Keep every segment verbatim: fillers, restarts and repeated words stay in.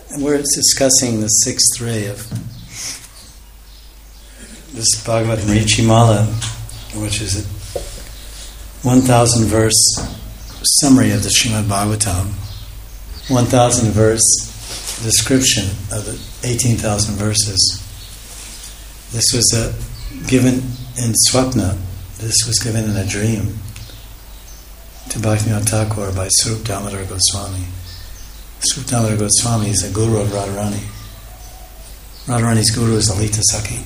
And we're discussing the sixth ray of this Bhagavad Marichimala, which is a one thousand verse summary of the Srimad Bhagavatam, one thousand verse description of the eighteen thousand verses. This was a, given in Swapna, this was given in a dream to Bhaktivinoda Thakur by Swarup Damodar Goswami. Swarup Damodar Goswami is a guru of Radharani. Radharani's guru is Lalita Sakhi.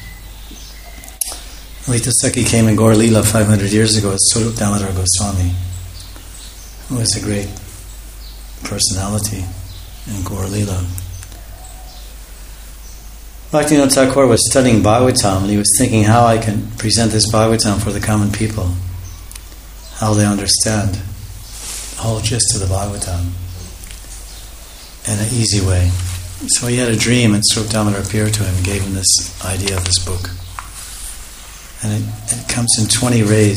Lalita Sakhi came in Gaur Leela five hundred years ago as Swarup Damodar Goswami, who was a great personality in Gaur Leela. Bhaktivinoda Thakur was studying Bhagavatam and he was thinking how I can present this Bhagavatam for the common people, how they understand the whole gist of the Bhagavatam in an easy way. So he had a dream and Swarup Damodar appeared to him and gave him this idea of this book. And it, it comes in twenty rays,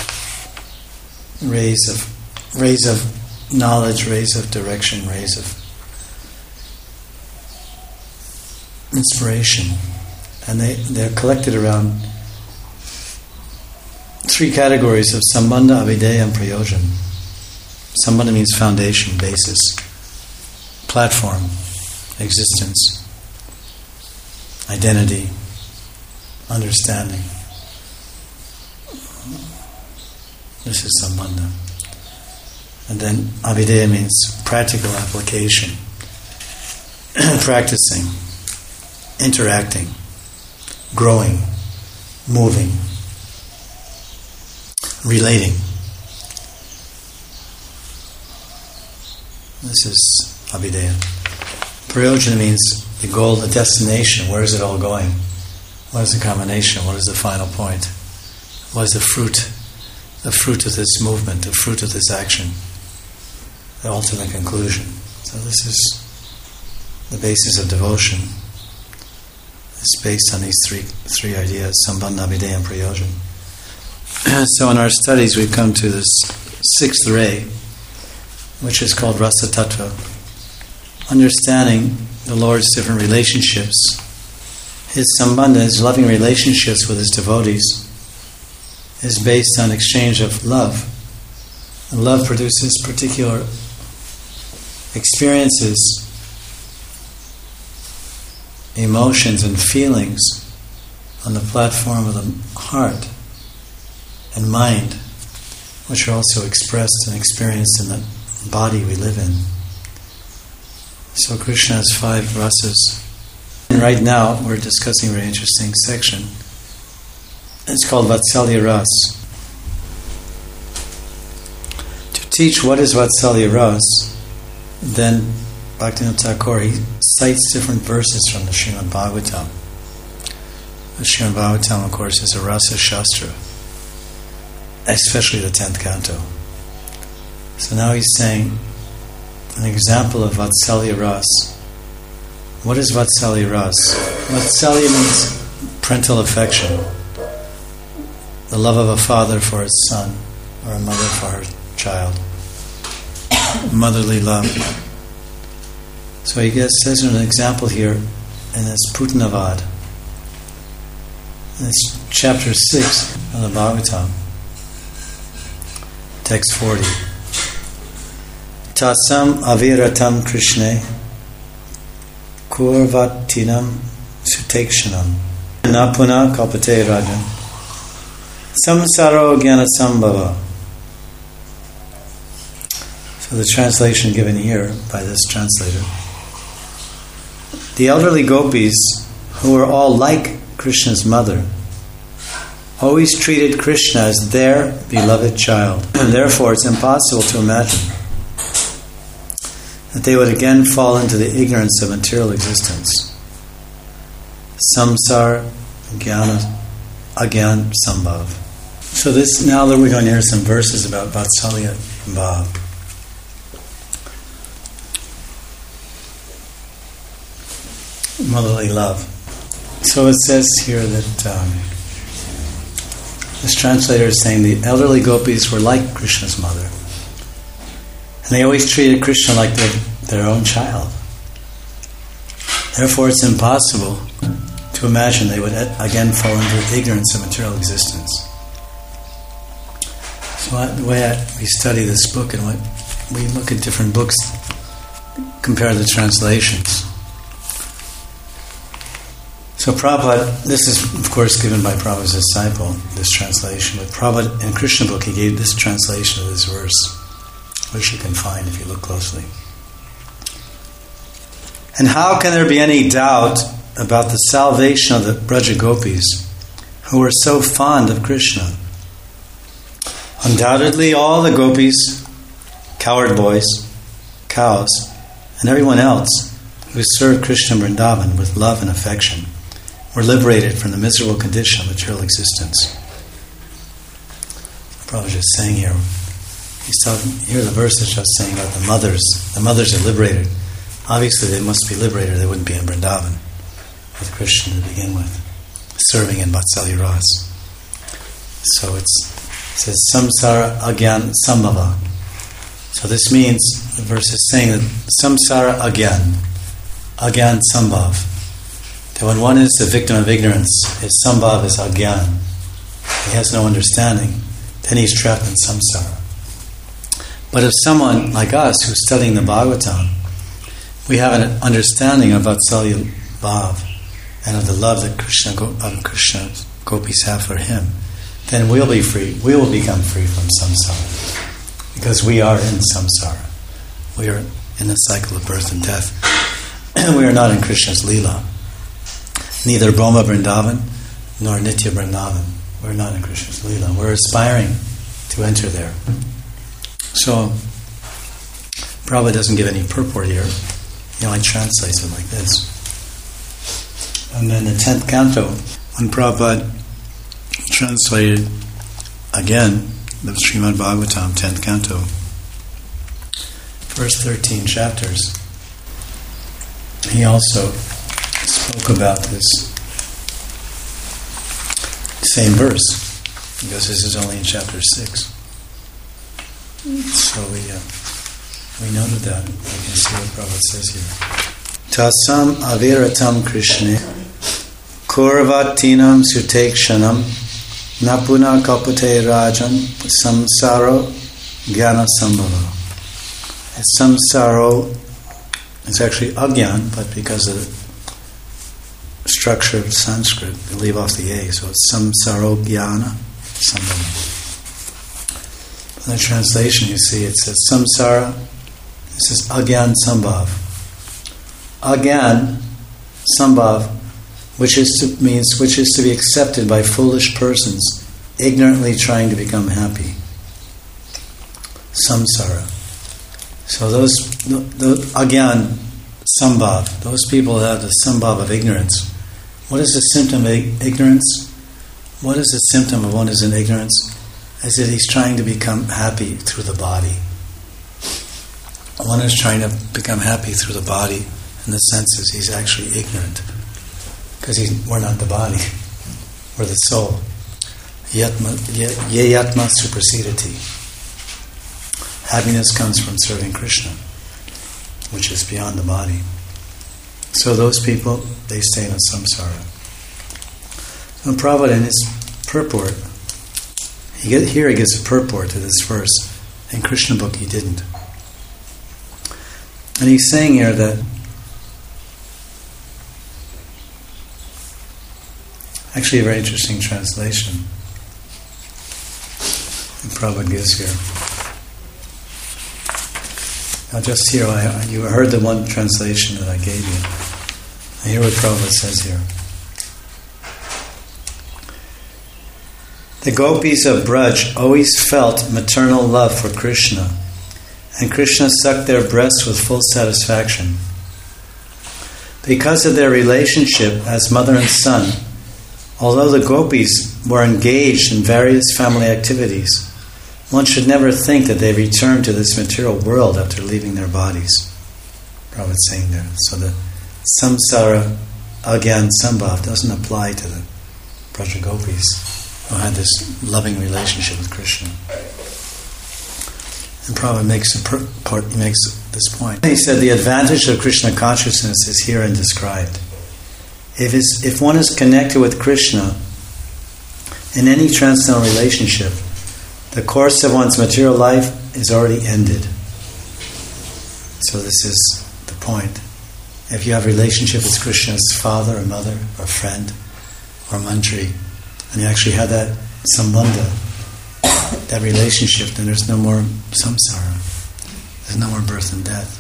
rays of rays of knowledge, rays of direction, rays of inspiration. And they, they're collected around three categories of Sambandha, Abhideya, and Prayojan. Sambandha means foundation, basis, platform, existence, identity, understanding. This is Sambandha. And then Abhideya means practical application, practicing, interacting, growing, moving, relating. This is Abhideya. Prayojana means the goal, the destination. Where is it all going? What is the combination? What is the final point? What is the fruit? The fruit of this movement, the fruit of this action, the ultimate conclusion. So this is the basis of devotion. It's based on these three three ideas, Sambandha, Abhideya, and Prayojan. So in our studies we've come to this sixth ray, which is called Rasa Tattva. Understanding the Lord's different relationships, His Sambandha, His loving relationships with His devotees, is based on exchange of love. And love produces particular experiences, emotions and feelings on the platform of the heart and mind, which are also expressed and experienced in the body we live in. So Krishna has five rasas. And right now we're discussing a very interesting section. It's called Vatsalya Ras. To teach what is Vatsalya Ras, then Bhaktivinoda Thakur, he cites different verses from the Srimad Bhagavatam. The Srimad Bhagavatam, of course, is a Rasa Shastra, especially the tenth canto. So now he's saying an example of Vatsalya Ras. What is Vatsalya Ras? Vatsalya means parental affection, the love of a father for his son, or a mother for her child. Motherly love. So he gets, says an example here in this Putnavad. It's chapter six of the Bhagavatam, text forty. Tasam aviratam Krishne kurvatinam sutekshanam napuna kalpate rajan samsaro jnana sambhava. So the translation given here by this translator. The elderly gopis, who were all like Krishna's mother, always treated Krishna as their beloved child. And therefore it's impossible to imagine that they would again fall into the ignorance of material existence. Samsar Jnana Agyan Sambhav. So this, now that we're going to hear some verses about Vatsalya Bhav. Motherly love. So it says here that um, this translator is saying the elderly gopis were like Krishna's mother. And they always treated Krishna like their, their own child. Therefore, it's impossible to imagine they would again fall into ignorance of material existence. So I, the way I, we study this book and what we look at different books, compare the translations. So Prabhupada, this is of course given by Prabhupada's disciple, this translation, but Prabhupada in Krishna book he gave this translation of this verse, which you can find if you look closely. And how can there be any doubt about the salvation of the Braja Gopis who were so fond of Krishna? Undoubtedly all the gopis, cowherd boys, cows, and everyone else who served Krishna in Vrindavan with love and affection were liberated from the miserable condition of material existence. Prabhupada just saying here, he's talking, here the verse is just saying about the mothers. The mothers are liberated. Obviously they must be liberated, they wouldn't be in Vrindavan with Krishna to begin with, serving in Vatsalya Ras. So it's, it says samsara agyan sambhava. So this means, the verse is saying that samsara agyan, agyan sambhav. That when one is the victim of ignorance, his sambhav is agyan. He has no understanding. Then he's trapped in samsara. But if someone like us who's studying the Bhagavatam, we have an understanding of Vatsalya Bhav and of the love that Krishna, of Krishna gopis have for him, then we'll be free. We will become free from samsara, because we are in samsara. We are in the cycle of birth and death. We are not in Krishna's Leela. Neither Brahma Vrindavan nor Nitya Vrindavan. We're not in Krishna's Leela. We're aspiring to enter there. So, Prabhupada doesn't give any purport here. You know, I translate it like this. And then the tenth canto, when Prabhupada translated again the Srimad Bhagavatam, tenth canto, first thirteen chapters, he also spoke about this same verse, because this is only in chapter six. So we uh, we noted that. You can see what Prabhupada says here. Tasam aviratam Krishne kurvatinam sutekshanam napuna kapute rajan samsaro jnana sambhava. Samsaro, it's actually agyan, but because of the structure of Sanskrit, they leave off the A, so it's samsaro jnana sambhava. In the translation, you see, it says samsara, it says agyan sambhav. Agyan sambhav, which is to, means which is to be accepted by foolish persons ignorantly trying to become happy. Samsara. So those, the, the agyan sambhav, those people that have the sambhav of ignorance. What is the symptom of ignorance? What is the symptom of one who is in ignorance? Is that he's trying to become happy through the body. One is trying to become happy through the body in the senses he's actually ignorant. Because we're not the body, we're the soul. Yatma, ye yatma supersediti. Happiness comes from serving Krishna, which is beyond the body. So those people, they stay in a samsara. And Prabhupada in his purport, he get, here he gives a purport to this verse. In Krishna book he didn't. And he's saying here that actually a very interesting translation that Prabhupada gives here. Now just here, I, you heard the one translation that I gave you. Now hear what Prabhupada says here. The gopis of Braj always felt maternal love for Krishna, and Krishna sucked their breasts with full satisfaction. Because of their relationship as mother and son, although the gopis were engaged in various family activities, one should never think that they return to this material world after leaving their bodies. Prabhupada's saying there. So the samsara agyan sambhav doesn't apply to the Braja gopis who had this loving relationship with Krishna. And Prabhupada makes a per- part, he makes this point. He said the advantage of Krishna consciousness is herein described. If, it's, if one is connected with Krishna in any transcendental relationship, the course of one's material life is already ended. So this is the point. If you have a relationship with Krishna's father or mother or friend or mantri, and you actually have that sambandha, that relationship, then there's no more samsara. There's no more birth and death.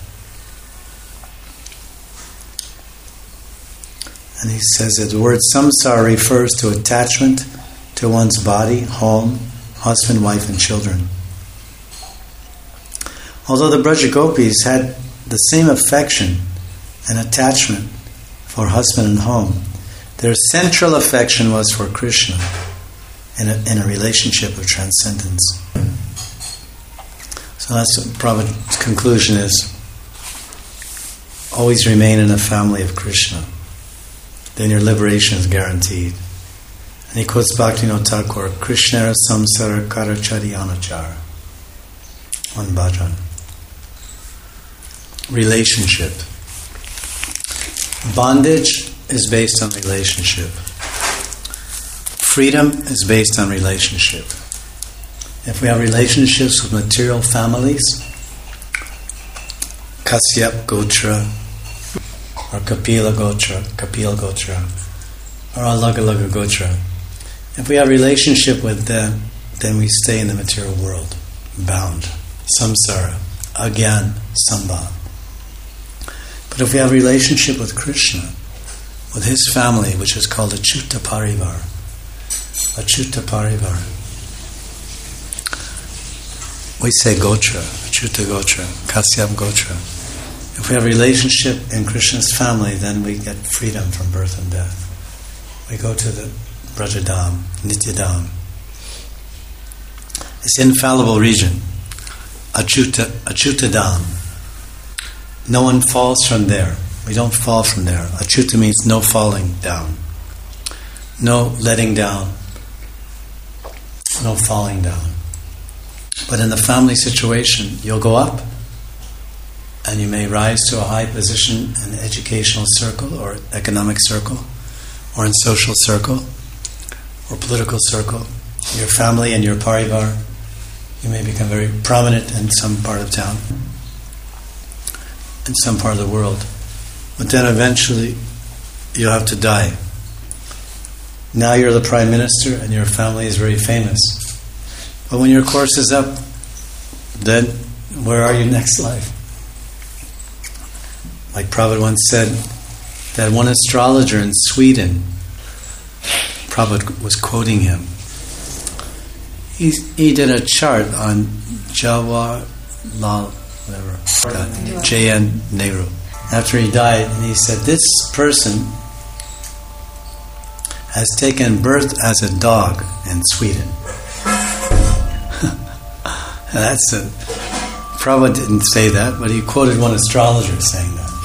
And he says that the word samsara refers to attachment to one's body, home, husband, wife, and children. Although the Braja Gopis had the same affection and attachment for husband and home, their central affection was for Krishna in a, in a relationship of transcendence. So that's what Prabhupada's conclusion is. Always remain in a family of Krishna. Then your liberation is guaranteed. And he quotes Bhaktivinoda Thakur, Krishna samsara karachari anachar. On bhajan. Relationship. Bondage is based on relationship. Freedom is based on relationship. If we have relationships with material families, Kasyap Gotra, or Kapila Gotra, Kapil Gotra, or Alagalaga Gotra, if we have relationship with them, then we stay in the material world, bound, samsara, agyan, sambha. But if we have relationship with Krishna, with his family, which is called Achyuta Parivar, Achyuta Parivar, we say Gotra, Achyuta Gotra, Kasyap Gotra. If we have relationship in Krishna's family, then we get freedom from birth and death. We go to the Brajadam, Nityadam. It's infallible region, Achyuta, Achyutadam. No one falls from there. We don't fall from there. Achyuta means no falling down. No letting down. No falling down. But in the family situation, you'll go up and you may rise to a high position in the educational circle or economic circle or in social circle or political circle. Your family and your parivar, you may become very prominent in some part of town, in some part of the world. But then eventually you'll have to die. Now you're the Prime Minister and your family is very famous. But when your course is up, then where are you next life? Like Prabhupada once said, that one astrologer in Sweden, Prabhupada was quoting him, he, he did a chart on Jawaharlal, whatever, J N Nehru. After he died, and he said, this person has taken birth as a dog in Sweden. That's a, Prabhupada didn't say that, but he quoted one astrologer saying that.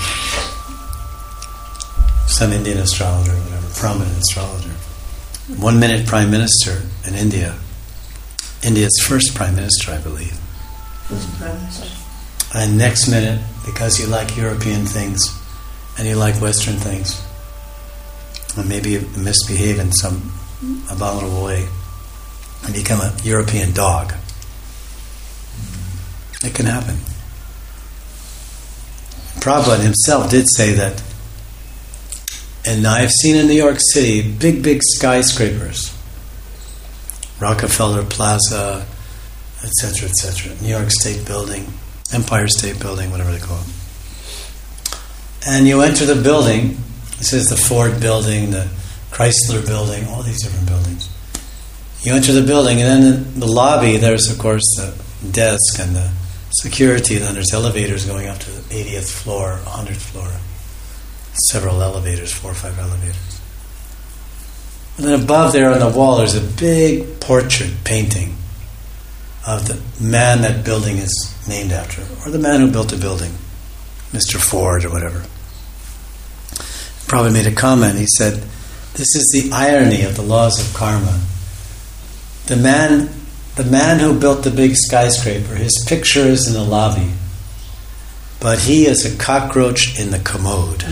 Some Indian astrologer, whatever, prominent astrologer. One minute Prime Minister in India. India's first Prime Minister, I believe. Who's Prime Minister? And next minute, because you like European things and you like Western things, and maybe you misbehave in some abominable way and become a European dog. It can happen. Prabhupada himself did say that, and I've seen in New York City big, big skyscrapers, Rockefeller Plaza, et cetera, et cetera, New York State Building, Empire State Building, whatever they call it. And you enter the building, it says the Ford Building, the Chrysler Building, all these different buildings. You enter the building, and then in the lobby, there's, of course, the desk and the security, and then there's elevators going up to the eightieth floor, one hundredth floor. Several elevators, four or five elevators. And then above there on the wall, there's a big portrait painting of the man that building is named after, or the man who built the building, Mister Ford or whatever. Prabhupada made a comment. He said, this is the irony of the laws of karma. The man, the man who built the big skyscraper, his picture is in the lobby. but he is a cockroach in the commode.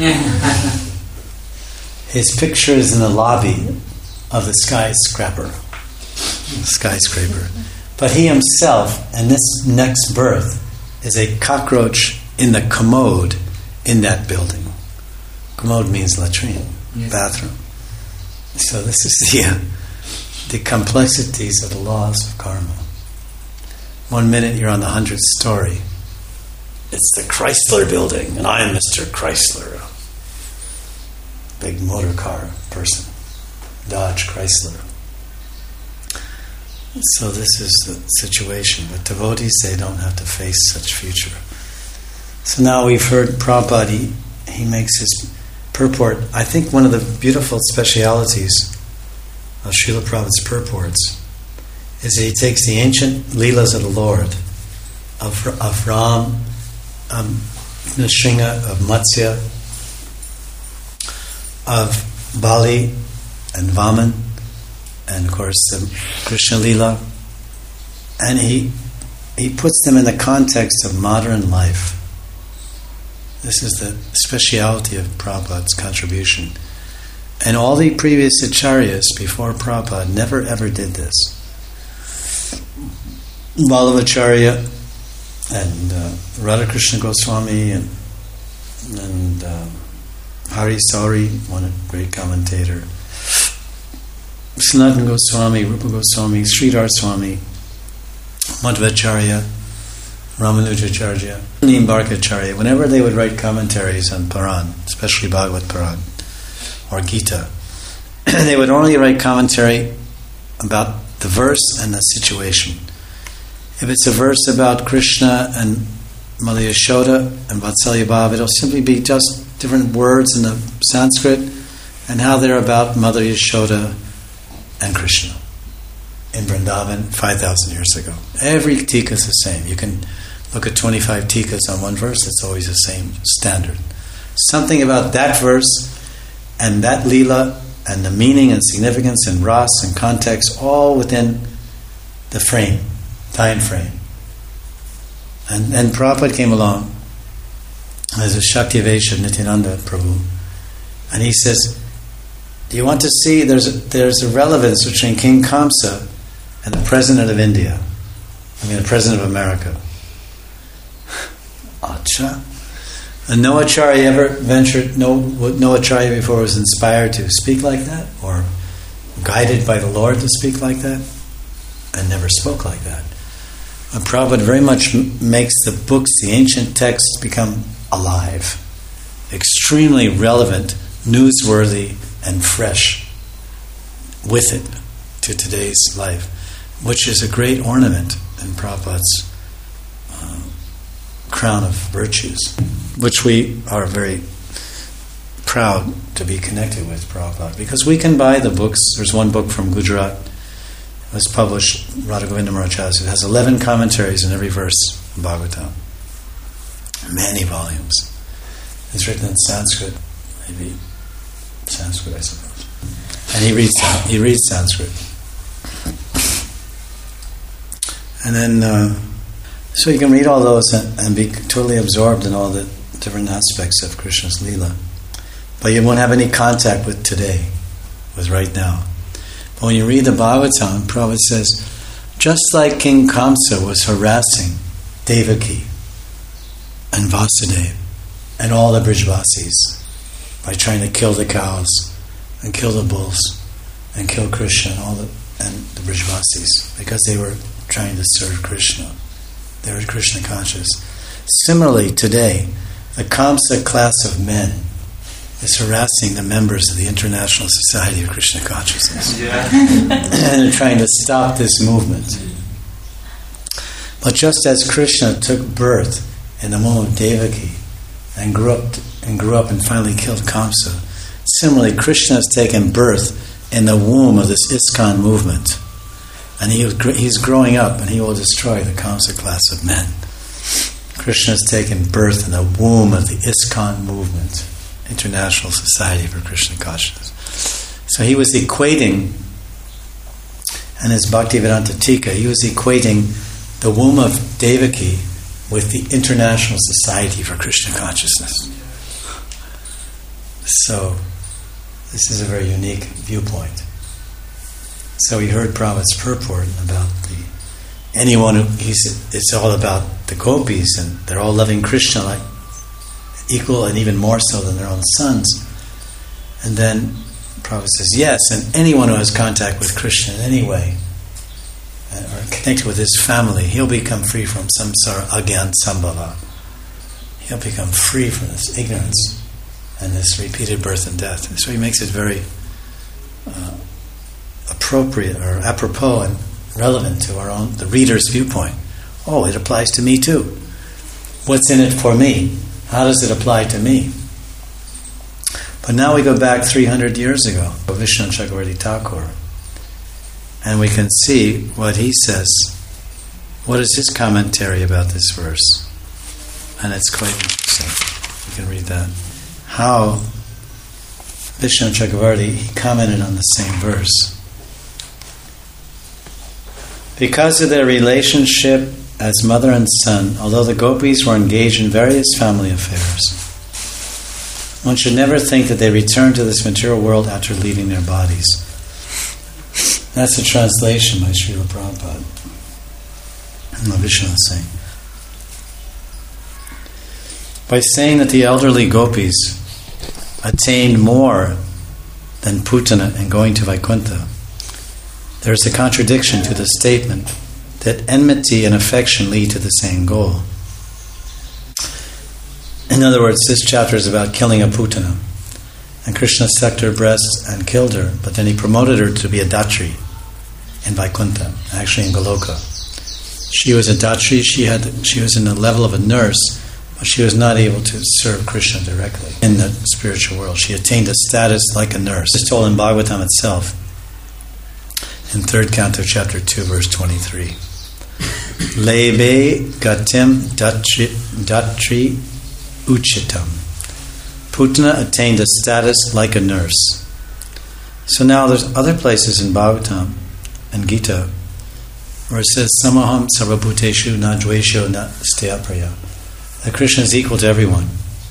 His picture is in the lobby of the skyscraper. Skyscraper. But he himself, in this next birth, is a cockroach in the commode in that building. Commode means latrine, yes. Bathroom. So this is the, uh, the complexities of the laws of karma. One minute you're on the hundredth story. It's the Chrysler building, and I am Mister Chrysler. Big motor car person. Dodge Chrysler. So this is the situation. But devotees, they don't have to face such future. So now we've heard Prabhupada, he, he makes his purport. I think one of the beautiful specialities of Srila Prabhupada's purports is that he takes the ancient Leelas of the Lord, of, of Ram, um, Nrsimha, of Matsya, of Bali and Vaman, and of course the Krishna Leela, and he he puts them in the context of modern life. This is the speciality of Prabhupada's contribution. And all the previous acharyas before Prabhupada never ever did this. Vallabhacharya and uh, Radhakrishna Goswami and, and uh, Hari Sauri, one great commentator, Sanatana Goswami, Rupa Goswami, Sridhar Swami, Madhvacharya, Ramanujacharya, Nimbarkacharya, whenever they would write commentaries on Puran, especially Bhagavad Puran or Gita, they would only write commentary about the verse and the situation. If it's a verse about Krishna and Mother Yashoda and Vatsalya Bhava, it'll simply be just different words in the Sanskrit and how they're about Mother Yashoda and Krishna in Vrindavan five thousand years ago. Every tika is the same. You can look at twenty-five tikas on one verse, it's always the same standard. Something about that verse and that lila and the meaning and significance and ras and context all within the frame, time frame. And, and Prabhupada came along as a Shaktivesha Nityananda Prabhu, and he says, do you want to see there's a, there's a relevance between King Kamsa and the President of India? I mean, the President of America. Acha. And no acharya ever ventured, no, no acharya before was inspired to speak like that or guided by the Lord to speak like that and never spoke like that. And Prabhupada very much makes the books, the ancient texts, become alive, extremely relevant, newsworthy, and fresh with it to today's life, which is a great ornament in Prabhupada's uh, crown of virtues, which we are very proud to be connected with Prabhupada, because we can buy the books. There's one book from Gujarat, it was published, Radha Govinda Maharaj. It has eleven commentaries in every verse of Bhagavatam. Many volumes. It's written in Sanskrit, maybe Sanskrit, I suppose. And he reads he reads Sanskrit. And then, uh, so you can read all those and, and be totally absorbed in all the different aspects of Krishna's Leela. But you won't have any contact with today, with right now. But when you read the Bhagavatam, Prabhupada says, just like King Kamsa was harassing Devaki and Vasudeva and all the Brijvasis by trying to kill the cows and kill the bulls and kill Krishna and all the and the Brijvasis because they were trying to serve Krishna. They were Krishna conscious. Similarly, today, the Kamsa class of men is harassing the members of the International Society of Krishna Consciousness. Yeah. And they're trying to stop this movement. But just as Krishna took birth in the womb of Devaki and grew up and grew up and finally killed Kamsa, similarly, Krishna has taken birth in the womb of this ISKCON movement. And he, he's growing up and he will destroy the Kamsa class of men. Krishna has taken birth in the womb of the ISKCON movement, International Society for Krishna Consciousness. So he was equating, and his Bhaktivedanta Tika, he was equating the womb of Devaki with the International Society for Krishna Consciousness. So, this is a very unique viewpoint. So we heard Prabhupada's purport about the anyone who he's it's all about the gopis, and they're all loving Krishna like equal and even more so than their own sons. And then Prabhupada says, yes, and anyone who has contact with Krishna in any way, or connected with his family, he'll become free from samsara agyan sambhava. He'll become free from this ignorance and this repeated birth and death. And so he makes it very uh, appropriate or apropos and relevant to our own, the reader's viewpoint. Oh, it applies to me too. What's in it for me? How does it apply to me? But now we go back three hundred years ago, Vishnu Chakravarti Thakur, and we can see what he says. What is his commentary about this verse? And it's quite interesting. You can read that. How Vishnu Chakravarti, he commented on the same verse. Because of their relationship as mother and son, although the gopis were engaged in various family affairs, one should never think that they return to this material world after leaving their bodies. That's a translation by Srila Prabhupada. And Vishnu is saying. By saying that the elderly gopis attained more than Putana and going to Vaikuntha, there is a contradiction to the statement that enmity and affection lead to the same goal. In other words, this chapter is about killing a Putana, and Krishna sucked her breasts and killed her, but then he promoted her to be a Datri in Vaikuntha, actually in Goloka. She was a Datri, she had she was in the level of a nurse, but she was not able to serve Krishna directly in the spiritual world. She attained a status like a nurse. It's told in Bhagavatam itself, in third canto, chapter two, verse twenty-three. Lebe gatim datri, datri uchitam. Putana attained a status like a nurse. So now there's other places in Bhagavatam and Gita where it says, Samaham sarvabhuteshu na dvesho na steyapraya. That Krishna is equal to everyone.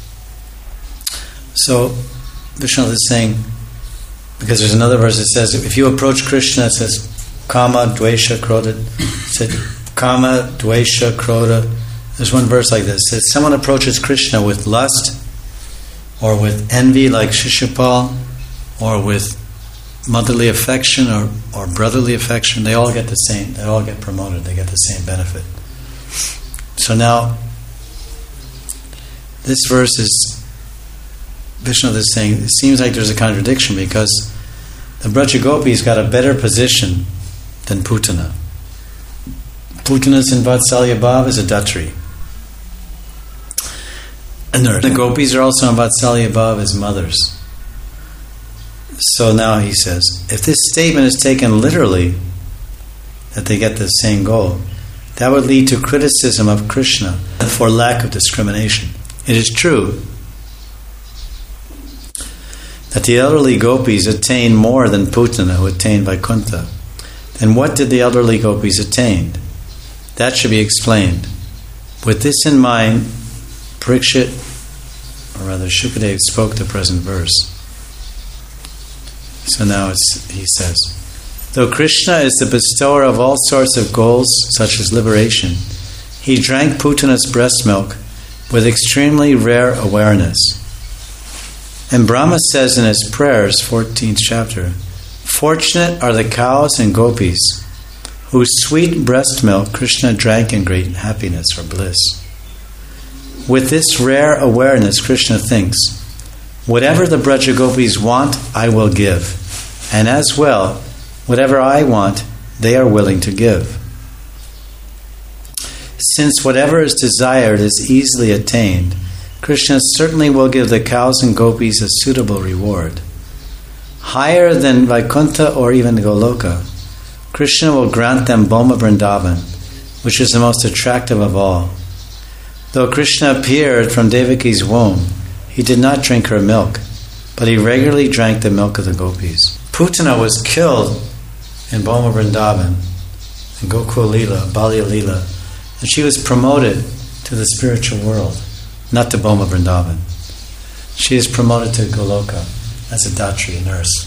So Vishnu is saying, because there's another verse that says, if you approach Krishna, it says, Kama, Dvesha, Krodha. It said, Kama, Dvesha, Krodha. There's one verse like this. It says, someone approaches Krishna with lust, or with envy like Shishupal, or with motherly affection, or, or brotherly affection. They all get the same, they all get promoted, they get the same benefit. So now, this verse is, Vishnu is saying, it seems like there's a contradiction because the Braja Gopis got a better position than Putana. Putana's in Vatsalya Bhav is a Datri. And the Gopis are also in Vatsalya Bhav as mothers. So now he says, if this statement is taken literally, that they get the same goal, that would lead to criticism of Krishna for lack of discrimination. It is true that the elderly gopis attain more than Putana, who attained Vaikuntha. Then what did the elderly gopis attain? That should be explained. With this in mind, Parikshit, or rather Shukadeva, spoke the present verse. So now it's, he says, though Krishna is the bestower of all sorts of goals, such as liberation, he drank Putana's breast milk with extremely rare awareness. And Brahma says in his prayers, fourteenth chapter, fortunate are the cows and gopis whose sweet breast milk Krishna drank in great happiness or bliss. With this rare awareness, Krishna thinks, whatever the Braja Gopis want, I will give. And as well, whatever I want, they are willing to give. Since whatever is desired is easily attained, Krishna certainly will give the cows and gopis a suitable reward. Higher than Vaikuntha or even Goloka, Krishna will grant them Boma Vrindavan, which is the most attractive of all. Though Krishna appeared from Devaki's womb, he did not drink her milk, but he regularly drank the milk of the gopis. Putana was killed in Boma Vrindavan, in Gokul Lila, Balya Lila, and she was promoted to the spiritual world, not to Boma Vrindavan. She is promoted to Goloka as a Datri, a nurse.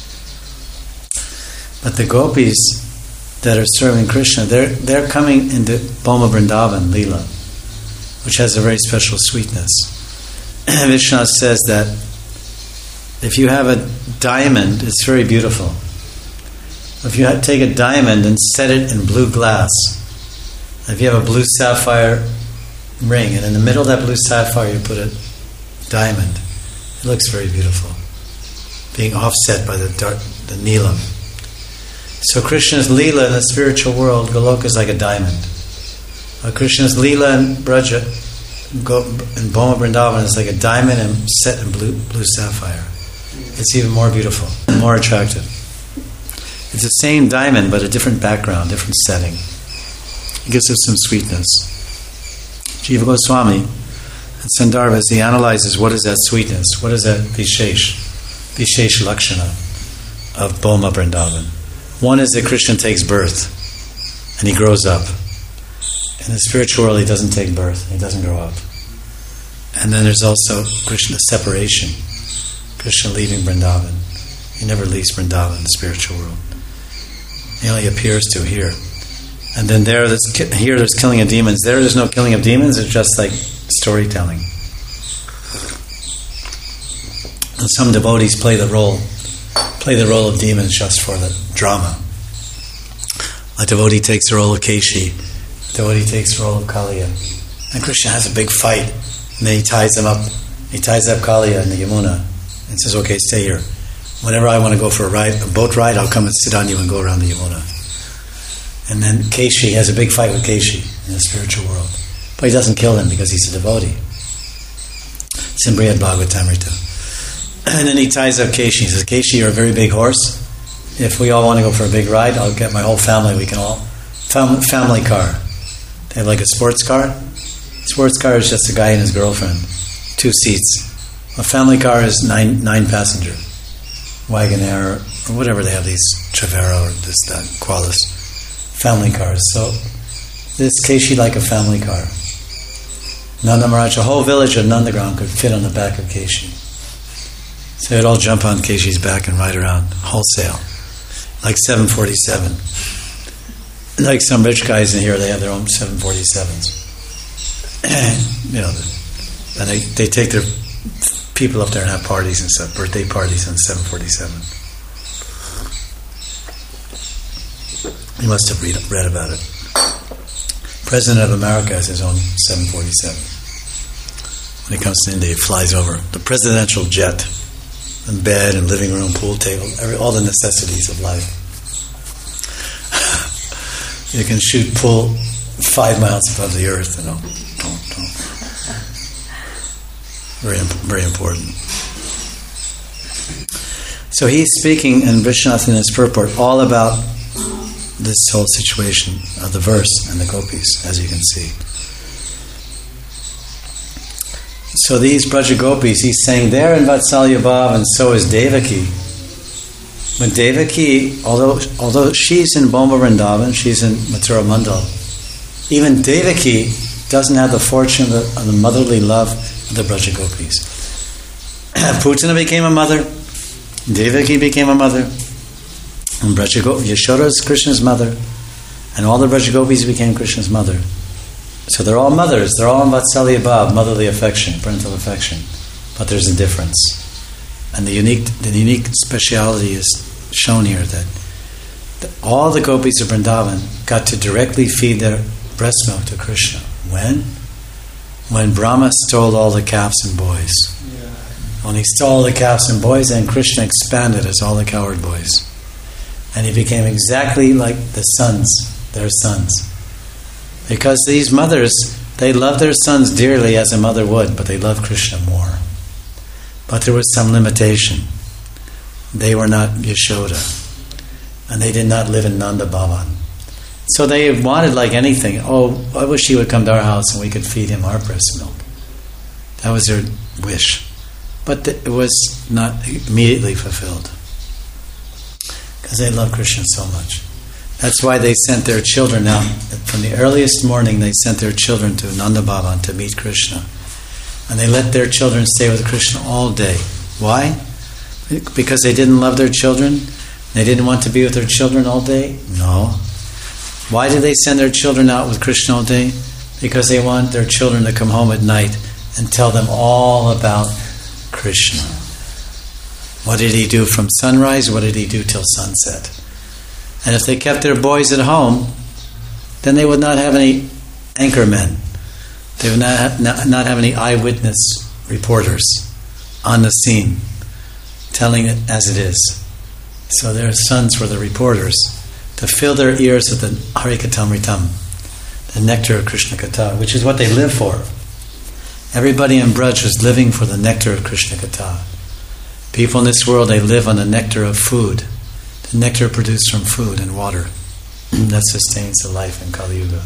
But the gopis that are serving Krishna, they're, they're coming into Boma Vrindavan, Leela, which has a very special sweetness. Vishnu says that if you have a diamond, it's very beautiful. If you take a diamond and set it in blue glass, if you have a blue sapphire ring, and in the middle of that blue sapphire you put a diamond, it looks very beautiful, being offset by the dark, the neelam. So Krishna's Leela in the spiritual world, Goloka is like a diamond. Uh, Krishna's Leela in Braja, in Boma Vrindavan, is like a diamond and set in blue, blue sapphire. It's even more beautiful, more attractive. It's the same diamond, but a different background, different setting. It gives us some sweetness. Jiva Goswami at Sandarbhas, he analyzes what is that sweetness, what is that Vishesh, Vishesh Lakshana of Boma Vrindavan. One is that Krishna takes birth and he grows up. In the spiritual world, he doesn't take birth, he doesn't grow up. And then there's also Krishna's separation, Krishna leaving Vrindavan. He never leaves Vrindavan in the spiritual world. He only appears to here. And then there, there's, here there's killing of demons. There, there's no killing of demons. It's just like storytelling. And some devotees play the role, play the role of demons just for the drama. A devotee takes the role of Keshi. A devotee takes the role of Kaliya. And Krishna has a big fight. And then he ties them up. He ties up Kaliya in the Yamuna and says, "Okay, stay here. Whenever I want to go for a ride, a boat ride, I'll come and sit on you and go around the Yamuna." And then Keshi has a big fight with Keshi in the spiritual world. But he doesn't kill him because he's a devotee. It's in Brihad Bhagavatamrita. And then he ties up Keshi. He says, "Keshi, you're a very big horse. If we all want to go for a big ride, I'll get my whole family. We can all..." Fam- family car. They have like a sports car. Sports car is just a guy and his girlfriend. Two seats. A family car is nine nine passenger. Wagonaire or whatever they have, these Travera or this, that, Qualis. Family cars. So this Keshi like a family car. Nanda Maharaj, a whole village of Nandagram could fit on the back of Keshi. So they'd all jump on Keshi's back and ride around wholesale. Like seven forty-seven. Like some rich guys in here, they have their own seven forty-sevens. You know, and they, they take their people up there and have parties and stuff, birthday parties on seven forty-seven. You must have read, read about it. President of America has his own seven forty-seven. When he comes to India, he flies over. The presidential jet, and bed and living room, pool table, every, all the necessities of life. You can shoot pool five miles above the earth. You know, don't, don't. Very, very important. So he's speaking in Vishwanath in his purport all about this whole situation of the verse and the gopis, as you can see. So these Braja gopis, he's saying they're in Vatsalya Bhav, and so is Devaki. But Devaki, although although she's in Boma Vrindavan, she's in Mathura Mandal, even Devaki doesn't have the fortune of the, of the motherly love of the Braja gopis. Putana became a mother, Devaki became a mother, and Braja Go- Yashoda is Krishna's mother, and all the Braja gopis became Krishna's mother. So they're all mothers, they're all in Vatsalya Bhav, motherly affection, parental affection, but there's a difference. And the unique the unique speciality is shown here that the, all the gopis of Vrindavan got to directly feed their breast milk to Krishna. When? When Brahma stole all the calves and boys. Yeah. When he stole all the calves and boys, then Krishna expanded as all the cowherd boys. And he became exactly like the sons, their sons. Because these mothers, they love their sons dearly as a mother would, but they love Krishna more. But there was some limitation. They were not Yashoda. And they did not live in Nanda Bhavan. So they wanted like anything. Oh, I wish he would come to our house and we could feed him our breast milk. That was their wish. But it was not immediately fulfilled. Because they love Krishna so much. That's why they sent their children out. From the earliest morning, they sent their children to Nanda Bhavan to meet Krishna. And they let their children stay with Krishna all day. Why? Because they didn't love their children? They didn't want to be with their children all day? No. Why did they send their children out with Krishna all day? Because they want their children to come home at night and tell them all about Krishna. What did he do from sunrise? What did he do till sunset? And if they kept their boys at home, then they would not have any anchor men. They would not have, not, not have any eyewitness reporters on the scene, telling it as it is. So their sons were the reporters, to fill their ears with the Harikatamritam, the nectar of Krishna Katha, which is what they live for. Everybody in Braj was living for the nectar of Krishna Katha. People in this world, they live on the nectar of food, the nectar produced from food and water. That sustains the life in Kali Yuga.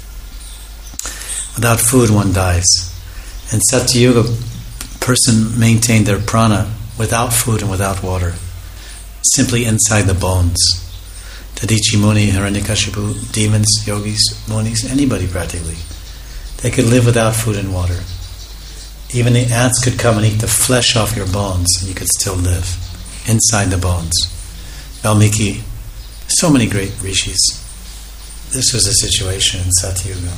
Without food, one dies. In Satya Yuga, a person maintained their prana without food and without water, simply inside the bones. Tadichi Muni, Hiranyakashipu, demons, yogis, munis, anybody practically. They could live without food and water. Even the ants could come and eat the flesh off your bones, and you could still live inside the bones. Valmiki, so many great rishis. This was the situation in Satya Yuga.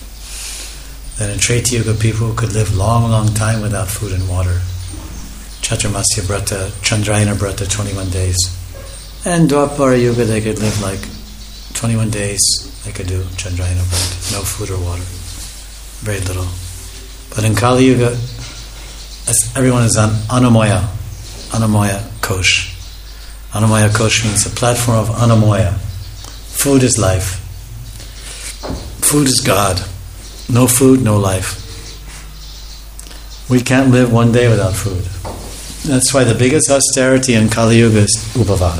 That in Treta Yuga, people could live long, long time without food and water. Chaturmasya Brata, Chandrayana Brata, twenty-one days. And Dwapara Yuga, they could live like twenty-one days. They could do Chandrayana Brata, no food or water, very little. But in Kali Yuga, everyone is on Anamoya, Anamoya Kosh. Anamoya Kosh means the platform of Anamoya. Food is life. Food is God. No food, no life. We can't live one day without food. That's why the biggest austerity in Kali Yuga is upavas.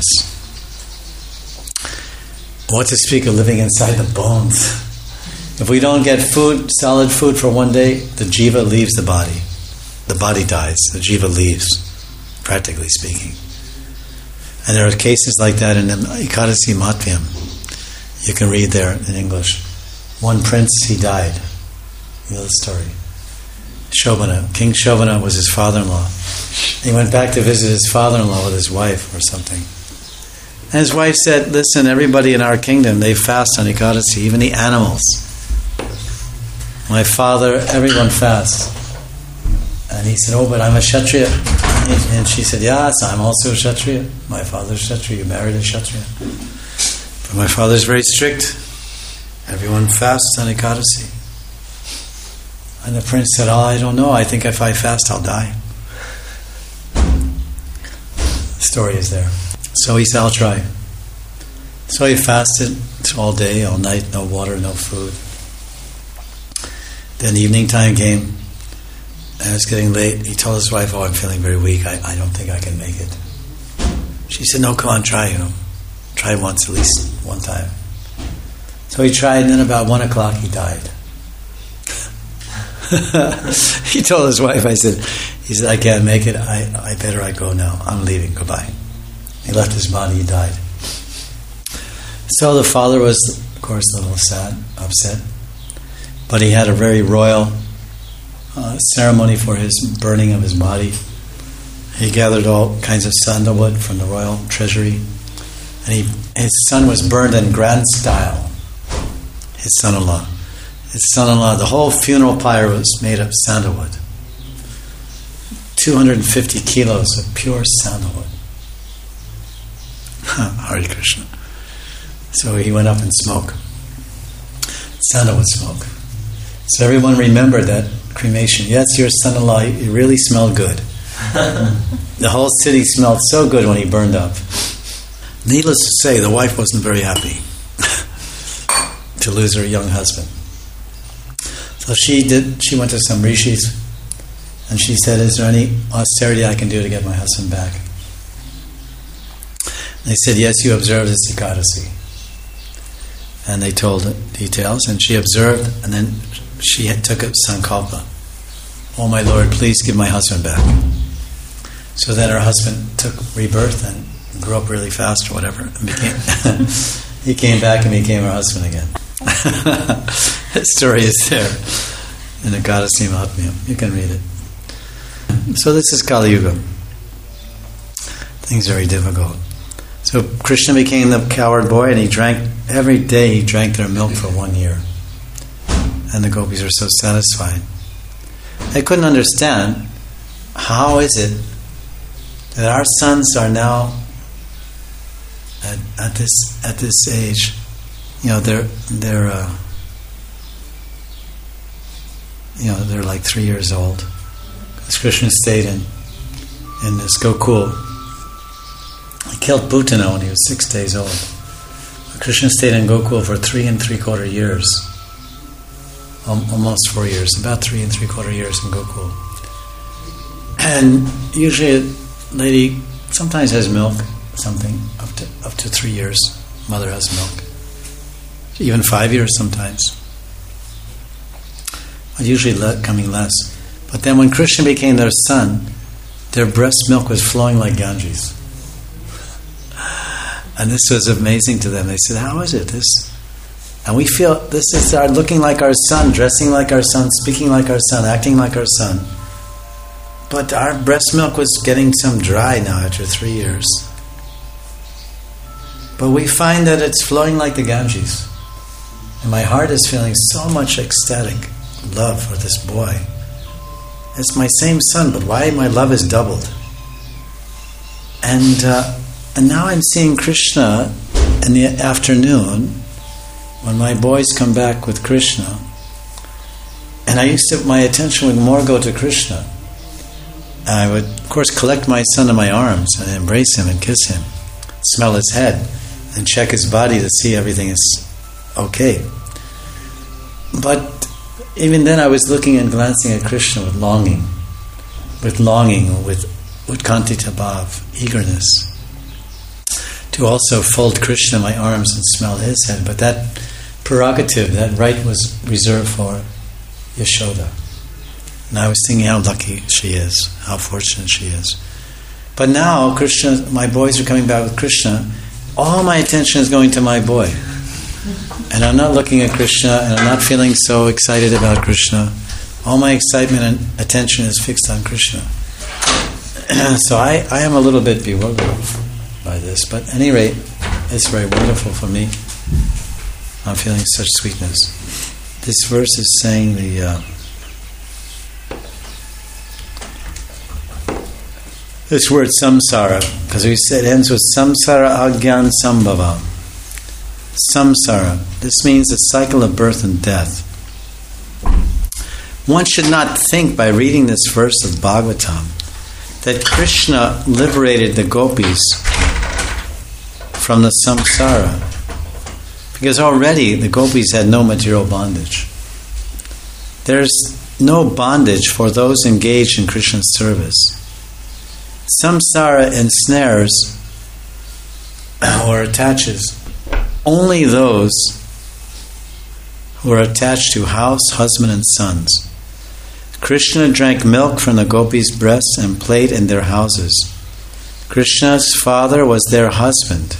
What to speak of living inside the bones? If we don't get food, solid food for one day, the jiva leaves the body. The body dies. The jiva leaves, practically speaking. And there are cases like that in the Ekadasi Mahatyam. You can read there in English. One prince, he died. You know the story. Shobhana. King Shobhana was his father-in-law. He went back to visit his father-in-law with his wife or something. And his wife said, listen, everybody in our kingdom, they fast on Ekadasi, even the animals. My father, everyone fasts. And he said, oh, but I'm a Kshatriya. And she said, yes, I'm also a Kshatriya. My father's Kshatriya. You married a Kshatriya. But my father's very strict. Everyone fasts on Ekadasi. And the prince said, oh, I don't know. I think if I fast, I'll die. The story is there. So he said, I'll try. So he fasted all day, all night, no water, no food. Then evening time came, and it was getting late. He told his wife, oh, I'm feeling very weak. I, I don't think I can make it. She said, no, come on, try, you know. Try once, at least one time. So he tried, and then about one o'clock he died. He told his wife, I said, he said, I can't make it. I, I better I go now. I'm leaving. Goodbye. He left his body. He died. So the father was, of course, a little sad, upset. But he had a very royal uh, ceremony for his burning of his body. He gathered all kinds of sandalwood from the royal treasury. And he, his son was burned in grand style. His son-in-law. His son-in-law, the whole funeral pyre was made of sandalwood. two hundred fifty kilos of pure sandalwood. Hare Krishna. So he went up in smoke. Sandalwood smoke. So everyone remembered that cremation. Yes, your son-in-law, he really smelled good. The whole city smelled so good when he burned up. Needless to say, the wife wasn't very happy to lose her young husband. So she did. She went to some rishis, and she said, "Is there any austerity I can do to get my husband back?" And they said, "Yes, you observe this Ekadasi." And they told details, and she observed, and then she had, took a sankalpa. "Oh my Lord, please give my husband back." So then her husband took rebirth and grew up really fast or whatever, and became he came back and became her husband again. That story is there in the Goddess Mahatmya. You can read it. So this is Kali Yuga. Things are very difficult. So Krishna became the cowherd boy, and he drank, every day he drank their milk for one year. And the gopis were so satisfied. They couldn't understand, how is it that our sons are now at, at this at this age, you know, they're they're uh, you know they're like three years old. Because Krishna stayed in in this Gokul. He killed Putana when he was six days old. Krishna stayed in Gokul for three and three quarter years, almost four years, about three and three quarter years in Gokul. And usually a lady sometimes has milk, something up to up to three years. Mother has milk, even five years sometimes, but usually le- coming less. But then when Krishna became their son, their breast milk was flowing like Ganges. And this was amazing to them. They said, how is it this? And we feel this is our looking like our son, dressing like our son, speaking like our son, acting like our son. But our breast milk was getting some dry now after three years. But we find that it's flowing like the Ganges. And my heart is feeling so much ecstatic love for this boy. It's my same son, but why my love is doubled? And uh, and now I'm seeing Krishna in the afternoon when my boys come back with Krishna. And I used to, my attention would more go to Krishna. I would, of course, collect my son in my arms and embrace him and kiss him, smell his head, and check his body to see everything is okay. But even then I was looking and glancing at Krishna with longing, with longing, with utkantita bhav, eagerness, to also fold Krishna in my arms and smell his head. But that prerogative, that right was reserved for Yashoda. And I was thinking how lucky she is, how fortunate she is. But now Krishna, my boys are coming back with Krishna, all my attention is going to my boy. And I'm not looking at Krishna, and I'm not feeling so excited about Krishna. All my excitement and attention is fixed on Krishna. So I, I am a little bit bewildered by this, but at any rate, it's very wonderful for me. I'm feeling such sweetness. This verse is saying the uh, this word samsara, because we said it ends with samsara agyan sambhava. Samsara. This means the cycle of birth and death. One should not think by reading this verse of Bhagavatam that Krishna liberated the gopis from the samsara, because already the gopis had no material bondage. There's no bondage for those engaged in Krishna's service. Samsara ensnares or attaches only those who are attached to house, husband, and sons. Krishna drank milk from the gopis' breasts and played in their houses. Krishna's father was their husband,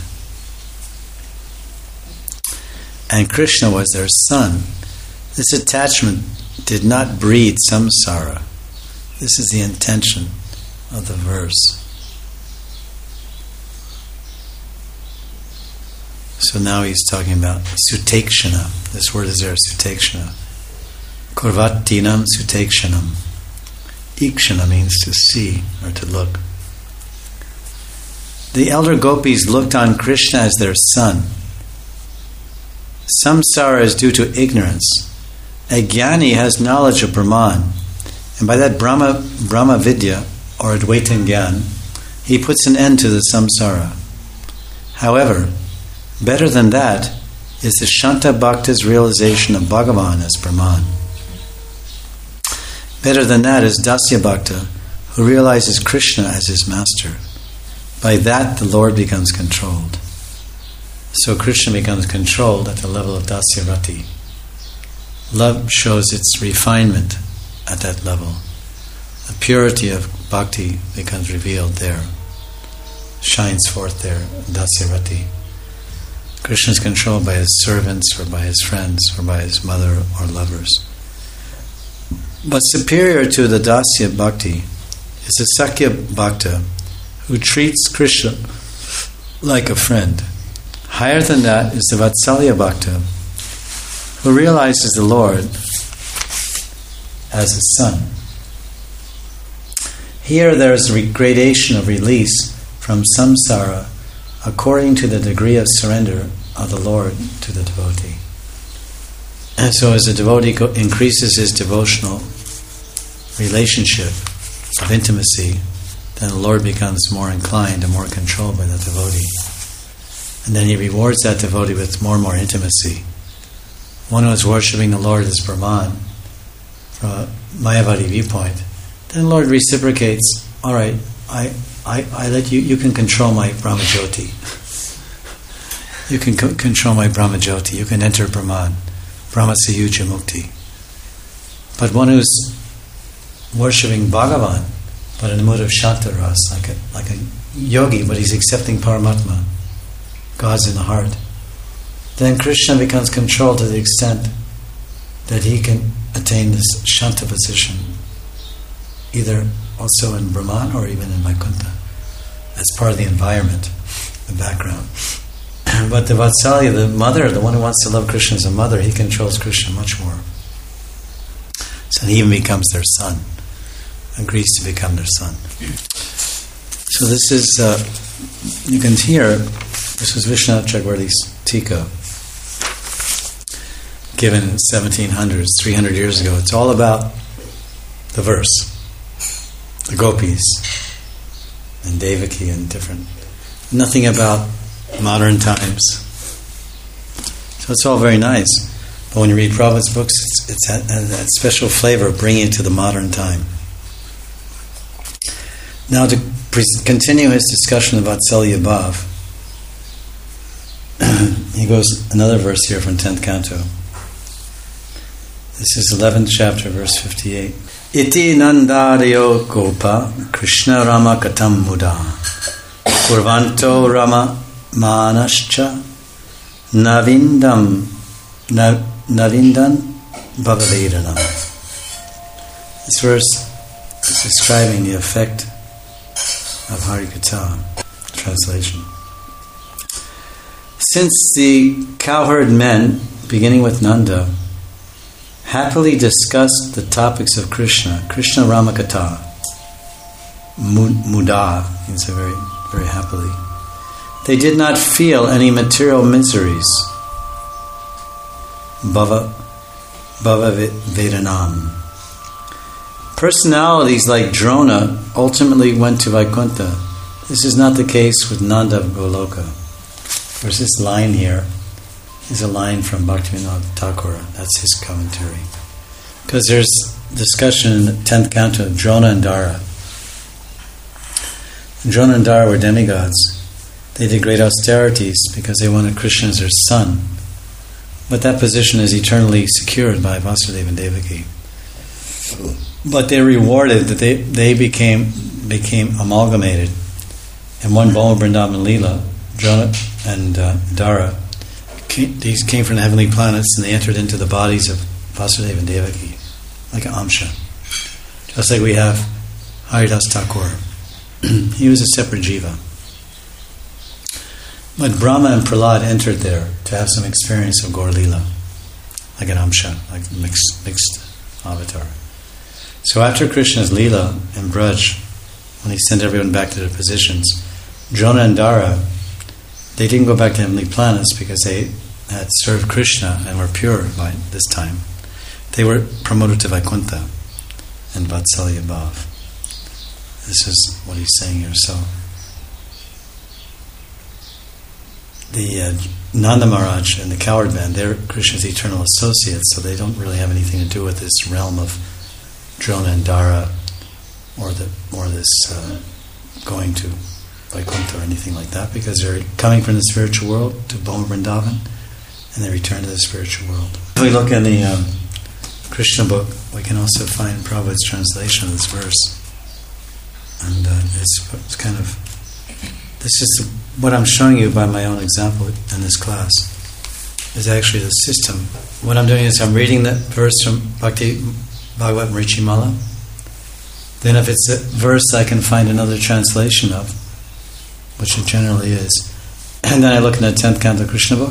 and Krishna was their son. This attachment did not breed samsara. This is the intention of the verse. So now he's talking about sutekshana. This word is there, sutekshana. Kurvatinam sutekshanam. Ikshana means to see or to look. The elder gopis looked on Krishna as their son. Samsara is due to ignorance. A jnani has knowledge of Brahman, and by that Brahma, Brahma Vidya, or Advaitin Gyan, he puts an end to the samsara. However, better than that is the Shanta Bhakta's realization of Bhagavan as Brahman. Better than that is Dasya Bhakta, who realizes Krishna as his master. By that, the Lord becomes controlled. So Krishna becomes controlled at the level of Dasya Rati. Love shows its refinement at that level. The purity of bhakti becomes revealed there, shines forth there, Dasya Rati. Krishna is controlled by his servants or by his friends or by his mother or lovers. But superior to the Dasya Bhakti is the Sakya Bhakta, who treats Krishna like a friend. Higher than that is the Vatsalya Bhakta, who realizes the Lord as a son. Here there is a gradation of release from samsara according to the degree of surrender of the Lord to the devotee. And so as the devotee co- increases his devotional relationship of intimacy, then the Lord becomes more inclined and more controlled by the devotee. And then he rewards that devotee with more and more intimacy. One who is worshipping the Lord as Brahman, from a Mayavadi viewpoint, then the Lord reciprocates, all right, I, I, I let you, you can control my Brahmajyoti. You can co- control my Brahmajyoti. You can enter Brahman, Brahmasayuja Mukti. But one who's worshipping Bhagavan, but in the mood of Shantaras, like a, like a yogi, but he's accepting Paramatma, God's in the heart, then Krishna becomes controlled to the extent that he can attain this Shanta position, either also in Brahman or even in Vaikuntha, as part of the environment, the background. But the Vatsalya, the mother, the one who wants to love Krishna as a mother, he controls Krishna much more. So he even becomes their son, agrees to become their son. So this is, uh, you can hear, this was Vishwanath Chakravarti's Tika, given in the seventeen hundreds, three hundred years ago. It's all about the verse, the gopis, and Devaki and different, nothing about modern times. So it's all very nice. But when you read Prabhupada's books, it's, it's that, that special flavor of bringing it to the modern time. Now to pre- continue his discussion about Vatsalya Bhav, he goes another verse here from tenth canto. This is eleventh chapter, verse fifty-eight. Iti nandadayo gopa Krishna Rama katam muda kurvanto Rama manascha navindam nav, navindan bhavavedanam. This verse is describing the effect of Harikatha. Translation. Since the cowherd men, beginning with Nanda, happily discussed the topics of Krishna, Krishna Ramakatha, muda, you can say very, very happily, they did not feel any material miseries, bhava, bhava vedanam. Personalities like Drona ultimately went to Vaikuntha. This is not the case with Nanda of Goloka. There's this line here. Is a line from Bhaktivinoda Thakur. That's his commentary. Because there's discussion in the tenth canto of Drona and Dara. Drona and Dara were demigods. They did great austerities because they wanted Krishna as their son. But that position is eternally secured by Vasudeva and Devaki. But they rewarded that they, they became became amalgamated. In one Bhoma Vrindavan Leela, Drona and uh, Dara, came, these came from the heavenly planets and they entered into the bodies of Vasudeva and Devaki, like an Amsha. Just like we have Haridas Thakur. He was a separate jiva. But Brahma and Prahlad entered there to have some experience of Gaur Leela, like an Amsha, like mixed, mixed avatar. So after Krishna's Leela in Braj, when he sent everyone back to their positions, Drona and Dara, they didn't go back to heavenly planets because they had served Krishna and were pure by this time. They were promoted to Vaikuntha and Vatsalya Bhav. This is what he's saying here. So the uh, Nanda Maharaj and the cowherd band, they're Krishna's eternal associates, so they don't really have anything to do with this realm of Drona and Dara or the or this uh, going to Vaikuntha or anything like that, because they're coming from the spiritual world to Bhoma Vrindavan and they return to the spiritual world. If we look in the um, Krishna book, we can also find Prabhupada's translation of this verse. And uh, it's, it's kind of, this is the what I'm showing you by my own example in this class is actually the system. What I'm doing is I'm reading the verse from Bhakti Bhagavad Richi Mala. Then if it's a verse I can find another translation of, which it generally is, and then I look in the tenth canto Krishna book,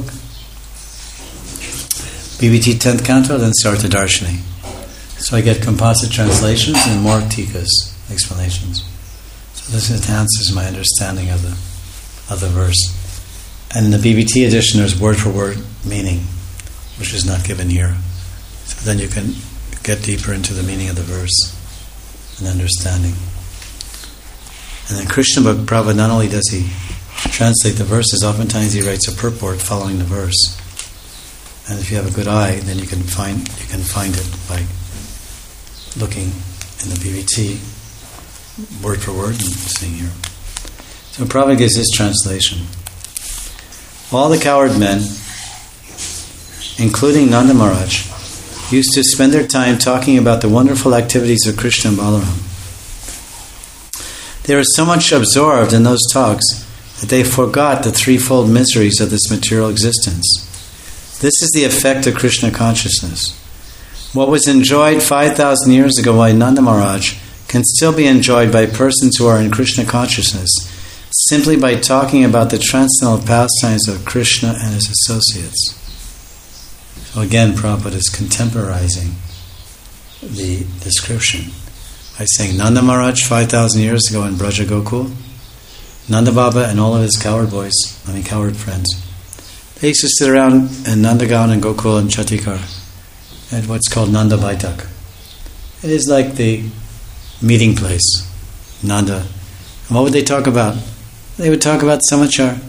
B B T tenth canto, then Sarta Darshini. So I get composite translations and more tikas, explanations. So this enhances my understanding of the of the verse. And in the B B T edition there's word for word meaning, which is not given here. So then you can get deeper into the meaning of the verse and understanding. And in Krishna book, Prabhupada, not only does he translate the verses, oftentimes he writes a purport following the verse. And if you have a good eye, then you can find you can find it by looking in the B B T word for word and seeing here. So Prabhupada gives this translation. All the coward men, including Nanda Maharaj, used to spend their time talking about the wonderful activities of Krishna and Balaram. They were so much absorbed in those talks that they forgot the threefold miseries of this material existence. This is the effect of Krishna consciousness. What was enjoyed five thousand years ago by Nanda Maharaj can still be enjoyed by persons who are in Krishna consciousness simply by talking about the transcendental pastimes of Krishna and his associates. So again, Prabhupada is contemporizing the description by saying Nanda Maharaj five thousand years ago in Braja Gokul, Nanda Baba and all of his coward boys, I mean coward friends, they used to sit around in Nandagaon and Gokul and Chatikar at what's called Nanda Baitak. It is like the meeting place, Nanda. And what would they talk about? They would talk about Samachar.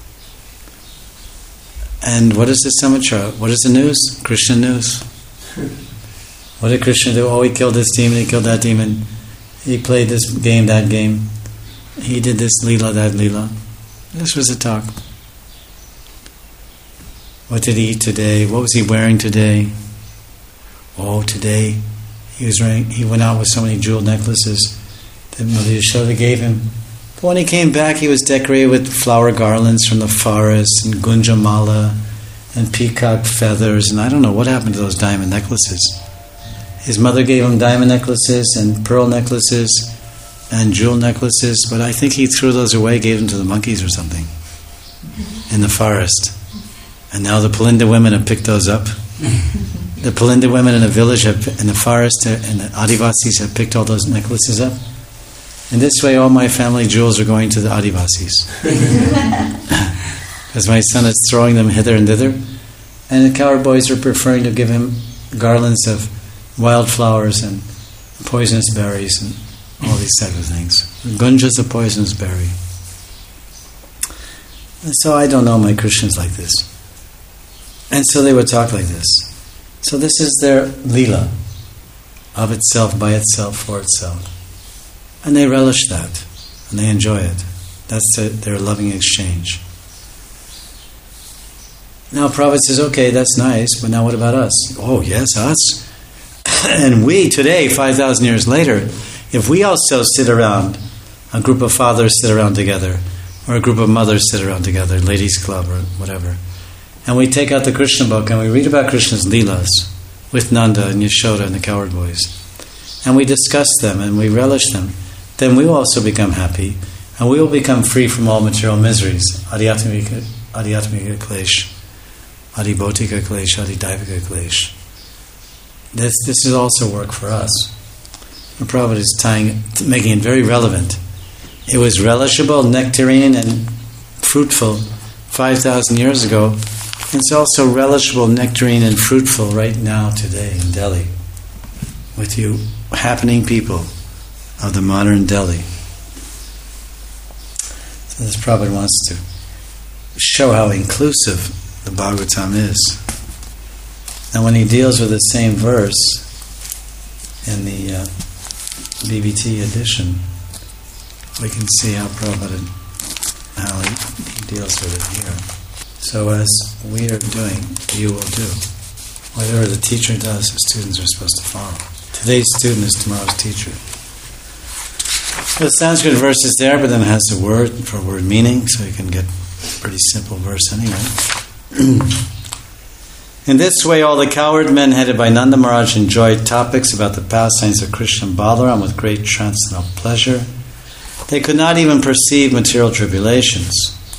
And what is the Samachar? What is the news? Krishna news. What did Krishna do? Oh, he killed this demon, he killed that demon. He played this game, that game. He did this Leela, that Leela. This was a talk. What did he eat today? What was he wearing today? Oh, today he was wearing, he went out with so many jeweled necklaces that Mother Yashoda gave him. But when he came back, he was decorated with flower garlands from the forest and gunjamala and peacock feathers, and I don't know what happened to those diamond necklaces. His mother gave him diamond necklaces and pearl necklaces and jewel necklaces, but I think he threw those away, gave them to the monkeys or something in the forest. And now the Palinda women have picked those up. The Palinda women in the village, have, in the forest, and the Adivasis have picked all those necklaces up. And this way all my family jewels are going to the Adivasis. Because my son is throwing them hither and thither. And the coward boys are preferring to give him garlands of wildflowers and poisonous berries and all these type of things. Gunja is a poisonous berry. And so I don't know my Christians like this. And so they would talk like this. So this is their Leela, of itself, by itself, for itself. And they relish that, and they enjoy it. That's their, their loving exchange. Now Prabhupada says, okay, that's nice, but now what about us? Oh, yes, us. And we today, five thousand years later, if we also sit around, a group of fathers sit around together, or a group of mothers sit around together, ladies' club or whatever, and we take out the Krishna book and we read about Krishna's Leelas with Nanda and Yashoda and the coward boys, and we discuss them and we relish them, then we will also become happy, and we will become free from all material miseries. Adhyatmika, adhyatmika klesh, adhibautika klesh, adhidaivika klesh. This this is also work for us. The Prabhupada is tying, making it very relevant. It was relishable, nectarine, and fruitful five thousand years ago. It's also relishable, nectarine, and fruitful right now, today, in Delhi, with you happening people of the modern Delhi. So this Prabhupada wants to show how inclusive the Bhagavatam is. And when he deals with the same verse in the uh, B B T edition, we can see how Prabhupada, how he, he deals with it here. So as we are doing, you will do. Whatever the teacher does, the students are supposed to follow. Today's student is tomorrow's teacher. The Sanskrit verse is there, but then it has a word for word meaning, so you can get a pretty simple verse anyway. In this way, all the cowherd men headed by Nanda Maharaj enjoyed topics about the pastimes of Krishna and Balaram with great transcendental pleasure. They could not even perceive material tribulations.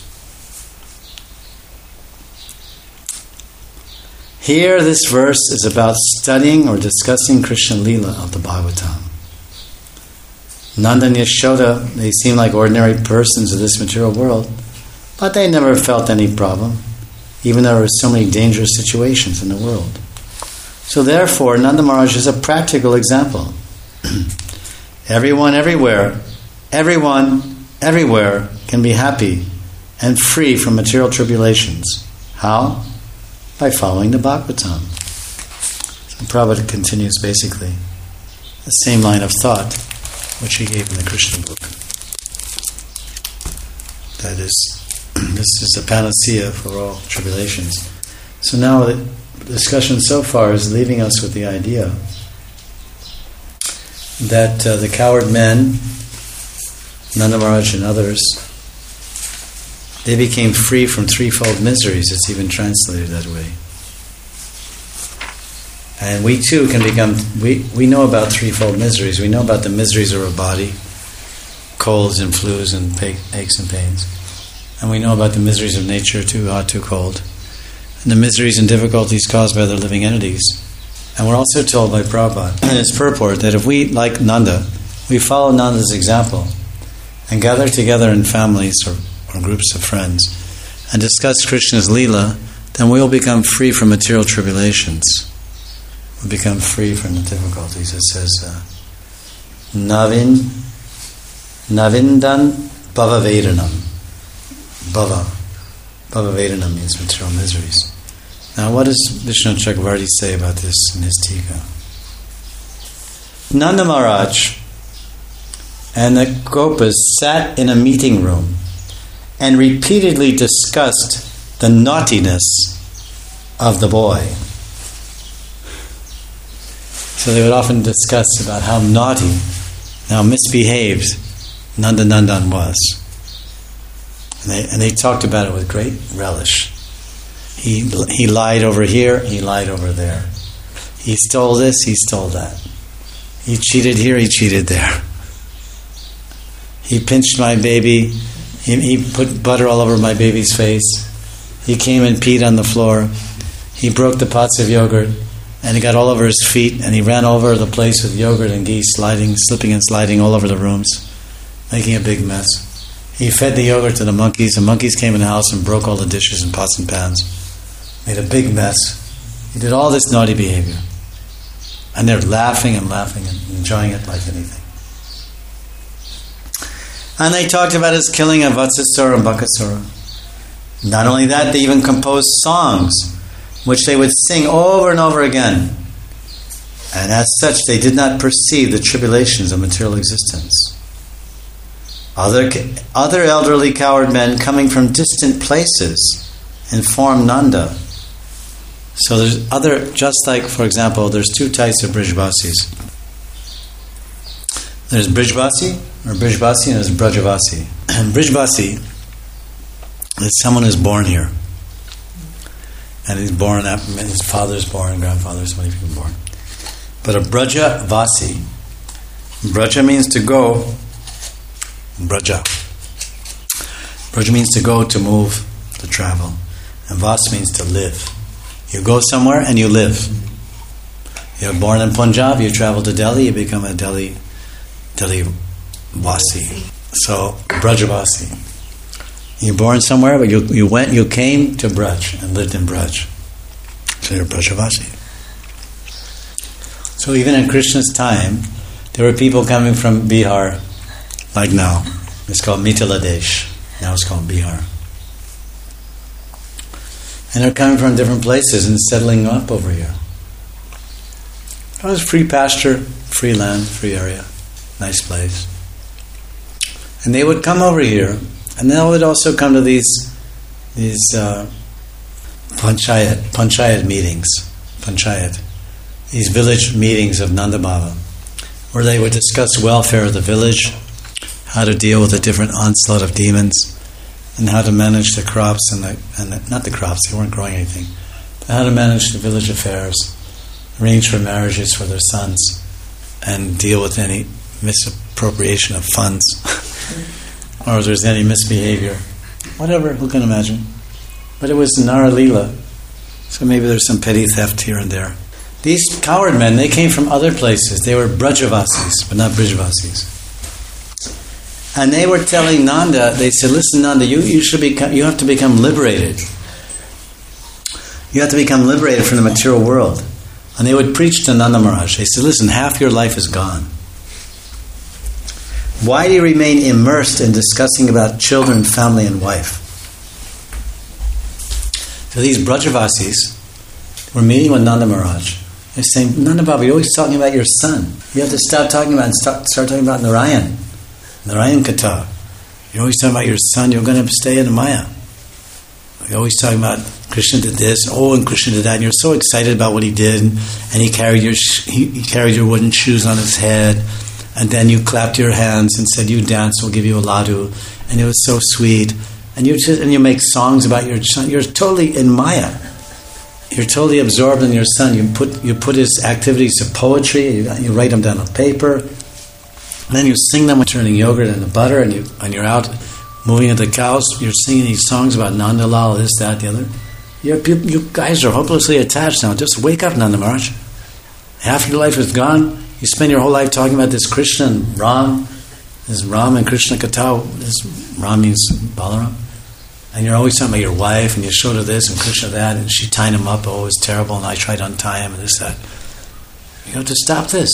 Here, this verse is about studying or discussing Krishna Leela of the Bhagavatam. Nanda and Yashoda, they seem like ordinary persons of this material world, but they never felt any problem, even though there were so many dangerous situations in the world. So therefore, Nanda Maharaj is a practical example. Everyone, everywhere, everyone, everywhere can be happy and free from material tribulations. How? By following the Bhagavatam. So Prabhupada continues basically the same line of thought which he gave in the Krishna book. That is, this is a panacea for all tribulations. So now the discussion so far is leaving us with the idea that uh, the cowherd men, Nanda Maharaj and others, they became free from threefold miseries. It's even translated that way. And we too can become, we, we know about threefold miseries. We know about the miseries of our body, colds and flus and aches and pains. And we know about the miseries of nature, too hot, too cold. And the miseries and difficulties caused by the living entities. And we're also told by Prabhupada in its purport that if we, like Nanda, we follow Nanda's example and gather together in families or, or groups of friends and discuss Krishna's Leela, then we will become free from material tribulations. We'll become free from the difficulties. It says, uh, Navin, Navindan Bhavavedanam. Bhava. Bhavavedanam means material miseries. Now, what does Vishnu Chakravarti say about this in his Tika? Nanda Maharaj and the Gopas sat in a meeting room and repeatedly discussed the naughtiness of the boy. So they would often discuss about how naughty, how misbehaved Nanda Nandan was. And they, and they talked about it with great relish. He he lied over here, he lied over there. He stole this, he stole that. He cheated here, he cheated there. He pinched my baby. He, he put butter all over my baby's face. He came and peed on the floor. He broke the pots of yogurt. And he got all over his feet, and he ran over the place with yogurt and ghee, sliding, slipping and sliding all over the rooms, making a big mess. He fed the yogurt to the monkeys. The monkeys came in the house and broke all the dishes and pots and pans, made a big mess. He did all this naughty behavior. And they're laughing and laughing and enjoying it like anything. And they talked about his killing of Vatsasura and Bakasura. Not only that, they even composed songs which they would sing over and over again. And as such, they did not perceive the tribulations of material existence. Other, other elderly cowherd men coming from distant places informed Nanda. So there's other, just like, for example, there's two types of Brijvasis. There's Brijvasi, or Brijvasi, and there's Brajavasi. And Brijvasi is someone who's born here. And he's born, his father's born, grandfather's, so many people born. But a Brajavasi, Braja means to go, Braja. Braja means to go, to move, to travel. And Vas means to live. You go somewhere and you live. You're born in Punjab, you travel to Delhi, you become a Delhi, Delhi Vasi. So, Brajavasi. You're born somewhere, but you you went, you came to Braj and lived in Braj. So you're Brajavasi. So even in Krishna's time, there were people coming from Bihar, like now. It's called Mithila Desh. Now it's called Bihar. And they're coming from different places and settling up over here. It was free pasture, free land, free area, nice place. And they would come over here. And then I would also come to these these uh, panchayat, panchayat meetings, panchayat, these village meetings of Nanda Baba, where they would discuss welfare of the village, how to deal with the different onslaught of demons, and how to manage the crops and the, and the, not the crops, they weren't growing anything, but how to manage the village affairs, arrange for marriages for their sons, and deal with any misappropriation of funds, or if there's any misbehavior. Whatever, who can imagine? But it was Nara Leela, so maybe there's some petty theft here and there. These coward men, they came from other places. They were Brajavasis, but not Brijavasis. And they were telling Nanda, they said, listen Nanda, you, you should become, you have to become liberated. You have to become liberated from the material world. And they would preach to Nanda Maharaj. They said, listen, half your life is gone. Why do you remain immersed in discussing about children, family, and wife? So these Brajavasis were meeting with Nanda Maharaj. They're saying, Nanda Baba, you're always talking about your son. You have to stop talking about and start, start talking about Narayan. Narayan Katha. You're always talking about your son, you're going to stay in Maya. You're always talking about Krishna did this, oh, and Krishna did that, and you're so excited about what he did, and, and he carried your he, he carried your wooden shoes on his head, and then you clapped your hands and said, you dance, we'll give you a ladu, and it was so sweet, and you just and you make songs about your son. You're totally in Maya. You're totally absorbed in your son. You put you put his activities to poetry. You, you write them down on paper. And then you sing them with turning yogurt into butter, and you and you're out moving at the cows. You're singing these songs about Nandalal, this, that, the other. You're, you, you guys are hopelessly attached now. Just wake up, Nanda Maharaj. Half your life is gone. You spend your whole life talking about this Krishna and Ram, this Ram and Krishna Katha. This Ram means Balaram. And you're always talking about your wife, and Yashoda this and Krishna that, and she tied him up, oh, it was terrible, and I tried to untie him, and this, that. You have to stop this.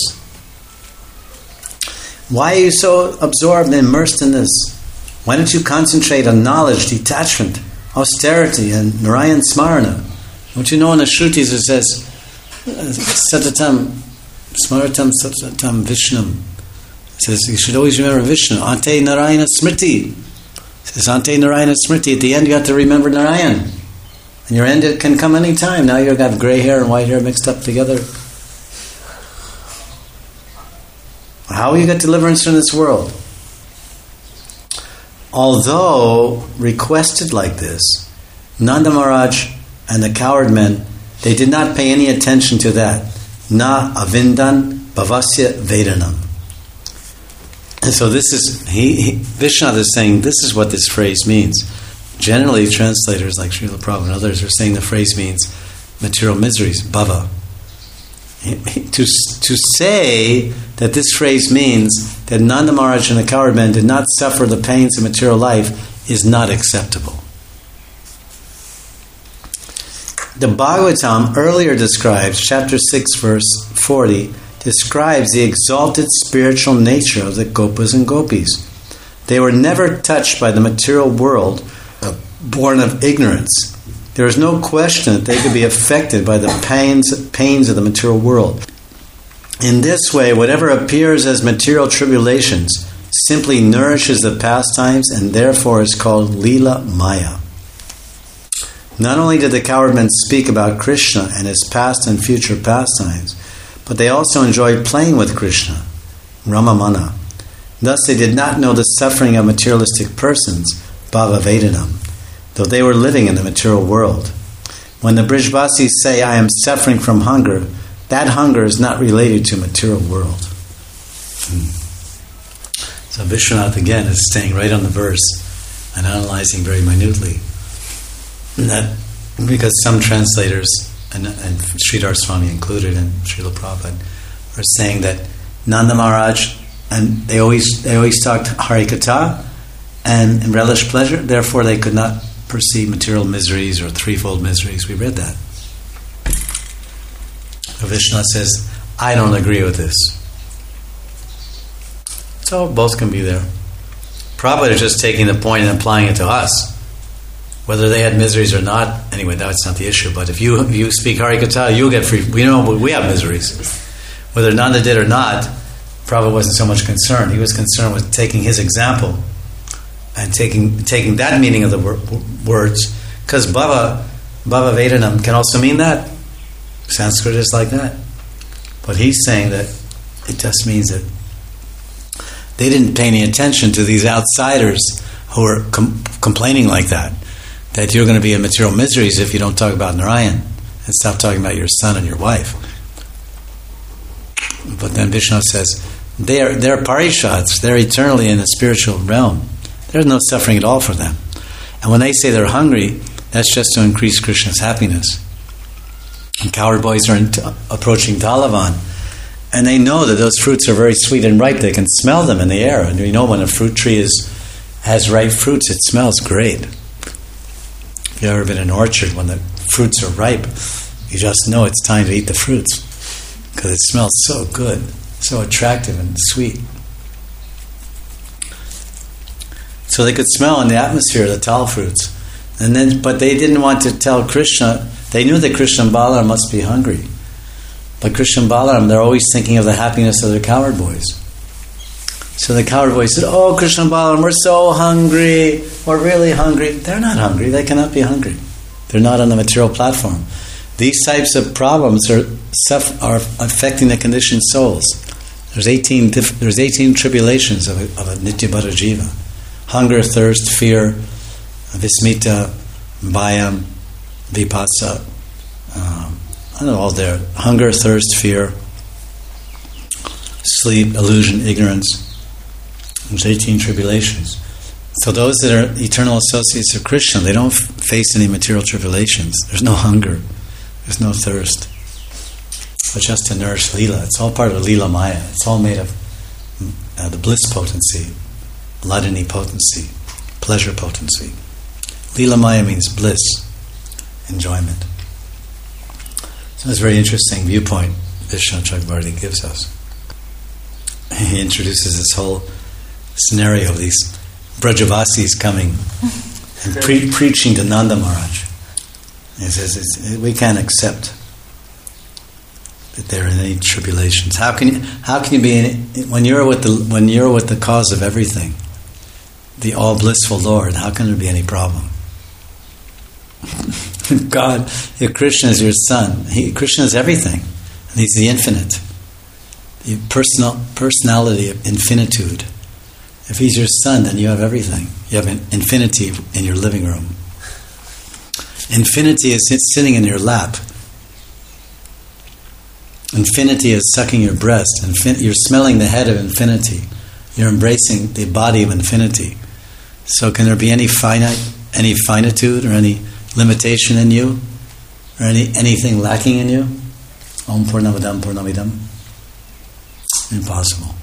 Why are you so absorbed and immersed in this? Why don't you concentrate on knowledge, detachment, austerity, and Narayan Smarana? Don't you know in the Shrutis it says, Satatam, Smaratam Satatam Vishnam. It says you should always remember Vishnu. Ante Narayana Smriti. It says Ante Narayana Smriti. At the end you have to remember Narayan. And your end it can come any time. Now you've got gray hair and white hair mixed up together. How will you get deliverance from this world? Although requested like this, Nanda Maharaj and the coward men, they did not pay any attention to that. Na avindan bhavasya vedanam. And so this is, he, he, Vishwanath is saying, this is what this phrase means. Generally, translators like Srila Prabhupada and others are saying the phrase means material miseries, bhava. To, to say that this phrase means that Nanda Maharaj and the coward men did not suffer the pains of material life is not acceptable. The Bhagavatam earlier describes, chapter six, verse forty, describes the exalted spiritual nature of the Gopas and Gopis. They were never touched by the material world, born of ignorance. There is no question that they could be affected by the pains, pains of the material world. In this way, whatever appears as material tribulations simply nourishes the pastimes and therefore is called Leela Maya. Not only did the coward men speak about Krishna and his past and future pastimes, but they also enjoyed playing with Krishna, Ramamana. Thus they did not know the suffering of materialistic persons, Bhava Vedanam, though they were living in the material world. When the Brijvasis say, I am suffering from hunger, that hunger is not related to material world. Hmm. So Vishwanath again is staying right on the verse and analyzing very minutely. And that because some translators, and, and Sridhar Swami included and Srila Prabhupada, are saying that Nanda Maharaj, and they always they always talked Harikatha and, and relished pleasure, therefore they could not perceive material miseries or threefold miseries. We read that. So Vishnu says, I don't agree with this. So both can be there. Prabhupada is just taking the point and applying it to us. Whether they had miseries or not, anyway, that's not the issue. But if you if you speak Harikatha, you'll get free. We know we have miseries. Whether Nanda did or not, Prabhupada wasn't so much concerned. He was concerned with taking his example and taking taking that meaning of the wor- words, because Bhava, Bhava Vedanam can also mean that. Sanskrit is like that. But he's saying that it just means that They didn't pay any attention to these outsiders who were com- complaining like that, that you're going to be in material miseries if you don't talk about Narayan and stop talking about your son and your wife. But then Vishnu says, they are, they're parishads, they're eternally in the spiritual realm. There's no suffering at all for them. And when they say they're hungry, that's just to increase Krishna's happiness. And cowherd boys are in t- approaching Talavan, and they know that those fruits are very sweet and ripe. They can smell them in the air. And you know when a fruit tree is has ripe fruits, it smells great. If you've ever been in an orchard, when the fruits are ripe, you just know it's time to eat the fruits, because it smells so good, so attractive and sweet. So they could smell in the atmosphere the tal fruits. And then, but they didn't want to tell Krishna. They knew that Krishna and Balaram must be hungry. But Krishna and Balaram, they're always thinking of the happiness of their cowherd boys. So the cowherd boys said, "Oh, Krishna and Balaram, we're so hungry. We're really hungry." They're not hungry. They cannot be hungry. They're not on the material platform. These types of problems are are affecting the conditioned souls. There's eighteen there's eighteen tribulations of a, of a Nityabhara Jiva: hunger, thirst, fear, vismita, bhayam, vipassa. Um, I don't know all there. Hunger, thirst, fear, sleep, illusion, ignorance. There's eighteen tribulations. So those that are eternal associates of Krishna, they don't f- face any material tribulations. There's no hunger. There's no thirst. But just to nourish Leela. It's all part of Leela Maya. It's all made of uh, the bliss potency, Ladini potency, pleasure potency. Leela Maya means bliss, enjoyment. So it's a very interesting viewpoint Vishnu Chakravarti gives us. He introduces this whole scenario of these Brajavasis coming and pre- preaching to Nanda Maharaj. He says, it's, we can't accept that there are any tribulations. How can you? How can you be in, when you're with the when you're with the cause of everything, the all blissful Lord? How can there be any problem? God, if Krishna is your son, he, Krishna is everything, and He's the infinite, the personal personality of infinitude. If He's your son, then you have everything. You have an infinity in your living room. Infinity is sitting in your lap. Infinity is sucking your breast. Infin- you're smelling the head of infinity. You're embracing the body of infinity. So can there be any finite, any finitude or any limitation in you? Or any anything lacking in you? Om Purnamidam Purnamidam? Impossible.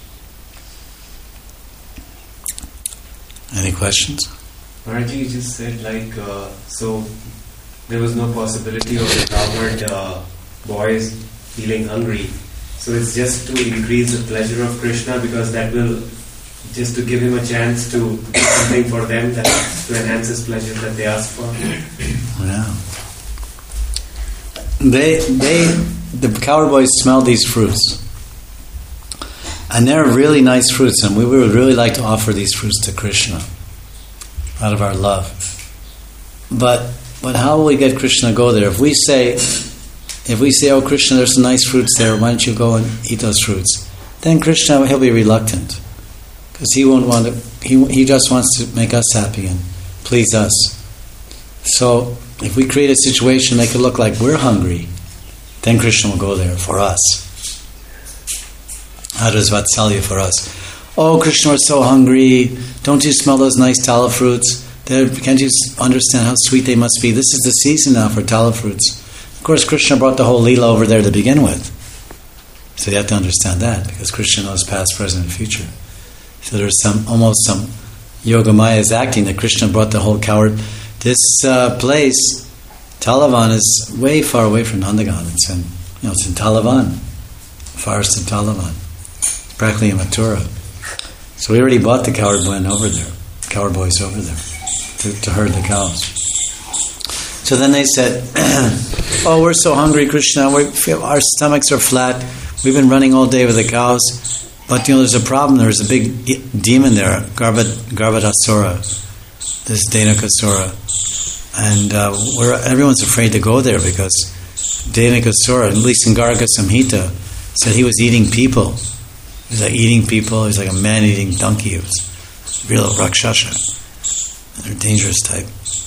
Any questions? Maharaj, you just said like, uh, so there was no possibility of the cowherd uh, boys feeling hungry. So it's just to increase the pleasure of Krishna, because that will, just to give him a chance to do something for them, that to enhance his pleasure that they ask for. Yeah. They, they, the cowherd boys smell these fruits. And they're really nice fruits, and we would really like to offer these fruits to Krishna out of our love. But but how will we get Krishna to go there? If we say, if we say, "Oh Krishna, there's some nice fruits there. Why don't you go and eat those fruits?" Then Krishna, he'll be reluctant, because he won't want to. He he just wants to make us happy and please us. So if we create a situation, make it look like we're hungry, then Krishna will go there for us. How does Vatsalya for us? "Oh, Krishna, we're so hungry. Don't you smell those nice tala fruits? They're, can't you understand how sweet they must be? This is the season now for tala fruits." Of course, Krishna brought the whole Leela over there to begin with. So you have to understand that, because Krishna knows past, present, and future. So there's some, almost some Yoga Maya is acting that Krishna brought the whole cowherd. This uh, place, Talavan, is way far away from Nandagan. It's in, you know, it's in Talavan, forest of Talavan, practically in Mathura. So we already bought the cowherd boy over there, cowherd boys over there, to, to herd the cows. So then they said, "Oh, we're so hungry, Krishna. We feel our stomachs are flat. We've been running all day with the cows, but you know, there's a problem. There's a big demon there, Garbhadasura, this Dhenukasura, and uh, we're everyone's afraid to go there because Dhenukasura, at least in Garga Samhita, said he was eating people. He was like eating people. He was like a man-eating donkey. It was real Rakshasa. They're a dangerous type.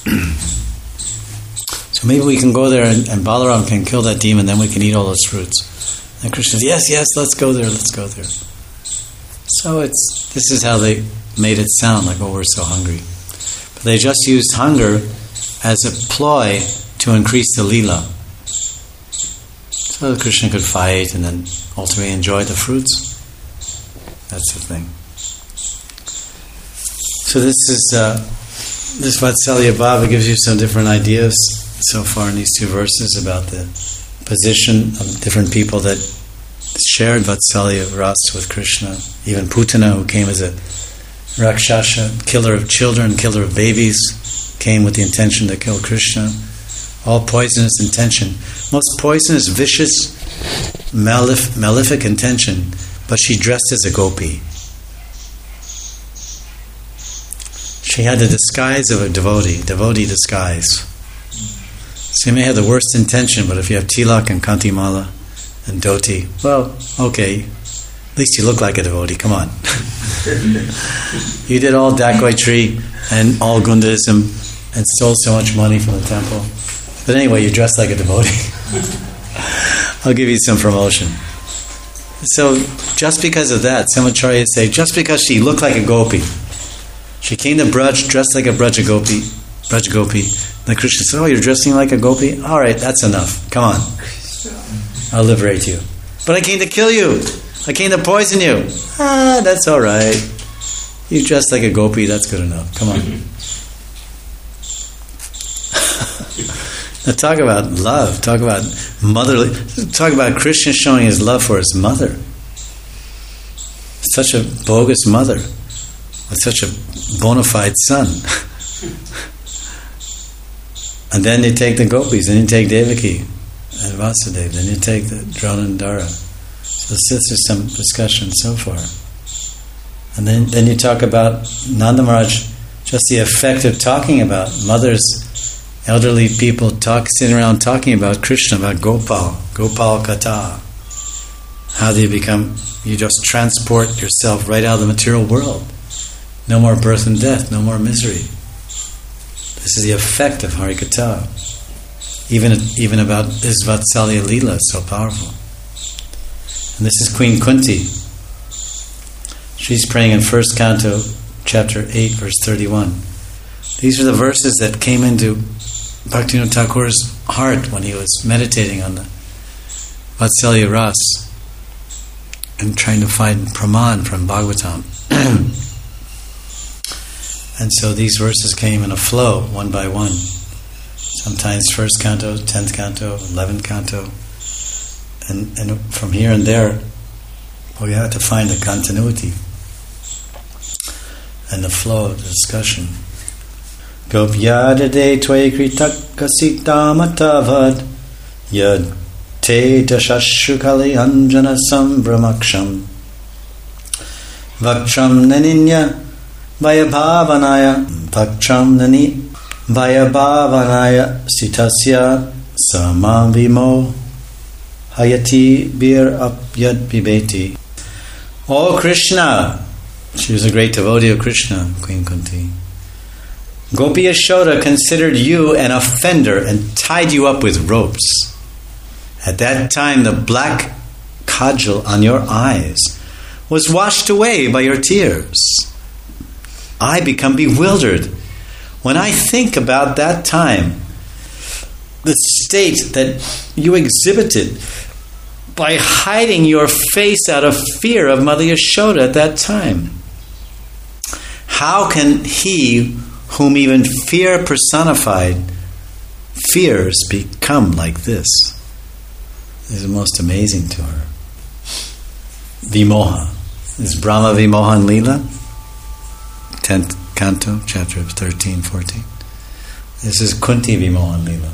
So maybe we can go there and, and Balaram can kill that demon, then we can eat all those fruits. And Krishna says, yes, yes, let's go there, let's go there. So it's this is how they made it sound, like, oh, we're so hungry. But they just used hunger as a ploy to increase the lila. So Krishna could fight and then ultimately enjoy the fruits. That's the thing. So this is uh, this Vatsalya Bhava gives you some different ideas so far in these two verses about the position of different people that shared Vatsalya Ras with Krishna. Even Putana, who came as a Rakshasa, killer of children, killer of babies, came with the intention to kill Krishna. All poisonous intention. Most poisonous, vicious, malef- malefic intention, but she dressed as a gopi. She had the disguise of a devotee, devotee disguise. So you may have the worst intention, but if you have tilak and kantimala and dhoti, well, okay, at least you look like a devotee, come on. You did all dacoitry and all Gundism and stole so much money from the temple. But anyway, you dress like a devotee. I'll give you some promotion. So just because of that, some acharyas say, just because she looked like a gopi, she came to Braj dressed like a Braja gopi, Braj gopi. Then Krishna said, oh, you're dressing like a gopi? All right, that's enough. Come on. I'll liberate you. But I came to kill you. I came to poison you. Ah, that's all right. You dressed like a gopi, that's good enough. Come on. Now talk about love. Talk about motherly. Talk about Krishna showing his love for his mother. Such a bogus mother with such a bona fide son. And then you take the gopis, then you take Devaki and Vasudeva, then you take the Drona and Dara. So this is some discussion so far. And then, then you talk about Nanda Maharaj, just the effect of talking about mothers, elderly people talk, sitting around talking about Krishna, about Gopal, Gopal Katha. How do you become, you just transport yourself right out of the material world. No more birth and death, no more misery. This is the effect of Harikatha. Even, even about this Vatsalya Leela is so powerful. And this is Queen Kunti. She's praying in first canto, chapter eight, verse thirty-one. These are the verses that came into Bhaktivinoda Thakur's heart when he was meditating on the Vatsalya Ras and trying to find praman from Bhagavatam. And so these verses came in a flow, one by one. Sometimes first canto, tenth canto, eleventh canto. And, and from here and there, we have to find the continuity and the flow of the discussion. Gopyadade tvai kritakasitamatavad yad te dashashukali anjana sambramaksham vaksham naninya Vayabhavanaya Vaksham Nani Vayabhavanaya Sitasya Samavimo Hayati Bir Apyad Bibeti. Oh Krishna! She was a great devotee of Krishna, Queen Kunti. Gopi Yashoda considered you an offender and tied you up with ropes. At that time, the black kajal on your eyes was washed away by your tears. I become bewildered when I think about that time, the state that you exhibited by hiding your face out of fear of Mother Yashoda at that time. How can he whom even fear personified fears become like this? This is most amazing to her. Vimoha. Is Brahma Vimohan Leela? tenth canto, chapter thirteen, fourteen. This is Kunti Vimohan Leela.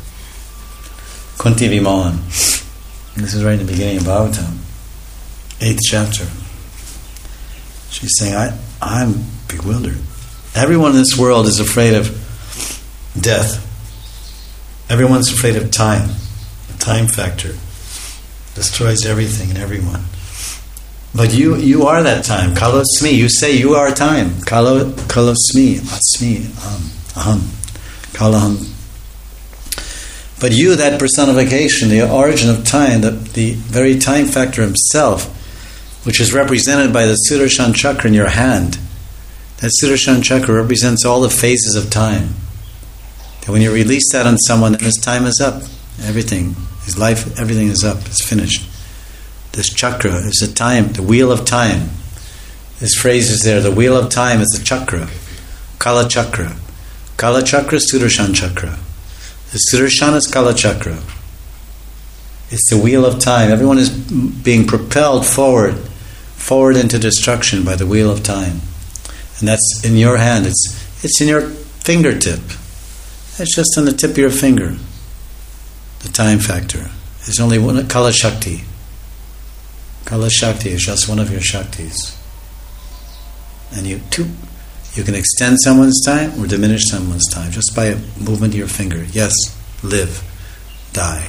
Kunti Vimohan. This is right in the beginning of Bhagavatam. Eighth chapter. She's saying, I, I'm bewildered. Everyone in this world is afraid of death. Everyone's afraid of time. The time factor destroys everything and everyone. But you you are that time. Kalosmi. You say you are time. Kalo kalosmi. Asmi. Um, aham. Kalaham. But you, that personification, the origin of time, the, the very time factor himself, which is represented by the Sudarshan Chakra in your hand. That Sudarshan Chakra represents all the phases of time. And when you release that on someone, then his time is up. Everything, his life, everything is up. It's finished. This chakra is the time, the wheel of time. This phrase is there. The wheel of time is the chakra. Kala Chakra. Kala Chakra, Sudarshan Chakra. The Sudarshan is Kala Chakra. It's the wheel of time. Everyone is being propelled forward, forward into destruction by the wheel of time. And that's in your hand. It's it's in your fingertip. It's just on the tip of your finger. The time factor. It's only one, Kala Shakti. Kala Shakti is just one of your Shaktis. And you too, you can extend someone's time or diminish someone's time just by a movement of your finger. Yes, live, die.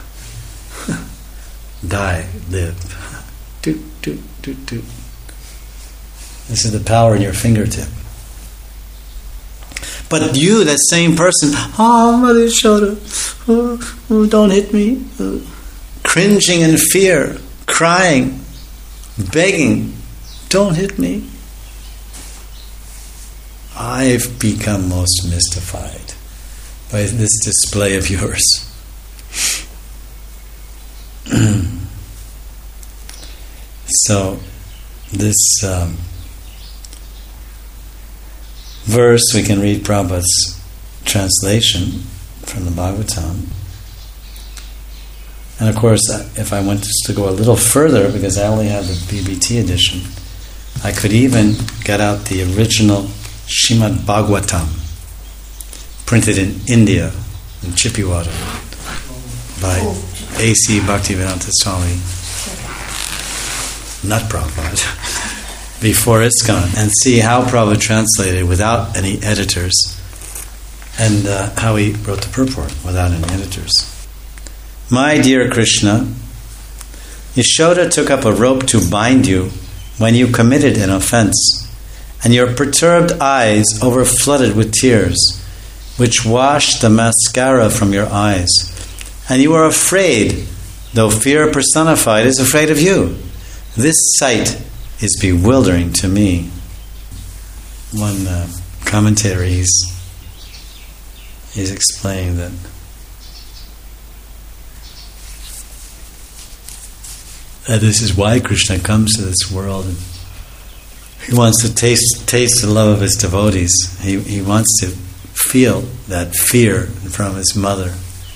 Die, live. Doot, doot, doot, doot. This is the power in your fingertip. But you, that same person, oh, Mother Yashoda, oh, oh, don't hit me. Oh. Cringing in fear, crying, begging, don't hit me. I've become most mystified by this display of yours. So, this um, verse, we can read Prabhupada's translation from the Bhagavatam. And of course, if I went to go a little further, because I only have the B B T edition, I could even get out the original Srimad Bhagavatam, printed in India, in Chippiwater, by A C Bhaktivedanta Swami, not Prabhupada, before ISKCON, and see how Prabhupada translated without any editors, and uh, how he wrote the purport without any editors. My dear Krishna, Yashoda took up a rope to bind you when you committed an offense, and your perturbed eyes overflooded with tears, which washed the mascara from your eyes. And you are afraid, though fear personified is afraid of you. This sight is bewildering to me. One uh, commentator, he's, he's explaining that that this is why Krishna comes to this world. And he wants to taste taste the love of his devotees. He he wants to feel that fear from his mother.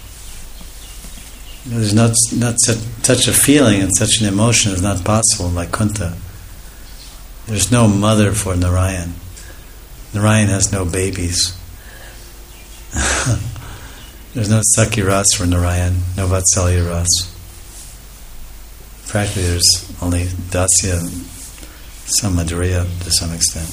There's not not such, such a feeling and such an emotion is not possible like Kunta. There's no mother for Narayan. Narayan has no babies. There's no Sakhi Ras for Narayan, no Vatsalya Ras. Practically there's only Dasya and some Madhurya to some extent.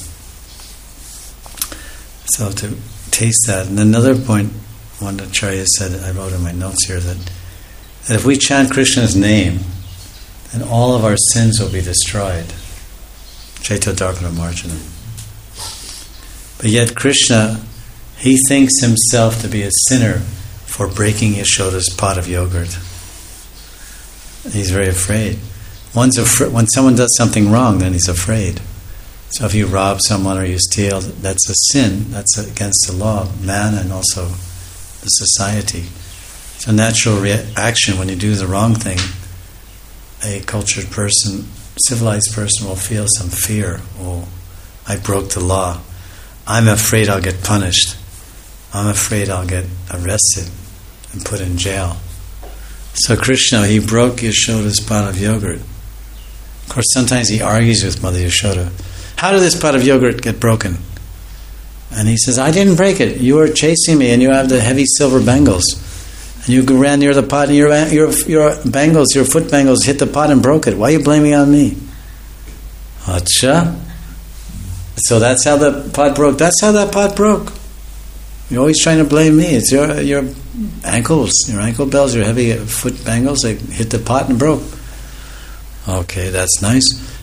So to taste that. And another point, one Acharya said, I wrote in my notes here, that, that if we chant Krishna's name, then all of our sins will be destroyed. Chaitodarpana Marjana. But yet Krishna, he thinks himself to be a sinner for breaking Yashoda's pot of yogurt. He's very afraid. One's afra- when someone does something wrong, then he's afraid. So if you rob someone or you steal, that's a sin. That's against the law of man and also the society. It's a natural reaction when you do the wrong thing. A cultured person, civilized person will feel some fear. Oh, I broke the law. I'm afraid I'll get punished. I'm afraid I'll get arrested and put in jail. So Krishna, he broke Yashoda's pot of yogurt. Of course, sometimes he argues with Mother Yashoda. How did this pot of yogurt get broken? And he says, I didn't break it. You were chasing me and you have the heavy silver bangles. And you ran near the pot and your, your, your bangles, your foot bangles hit the pot and broke it. Why are you blaming on me? Acha. So that's how the pot broke. That's how that pot broke. You're always trying to blame me. It's your your ankles, your ankle bells, your heavy foot bangles. They hit the pot and broke. Okay, that's nice.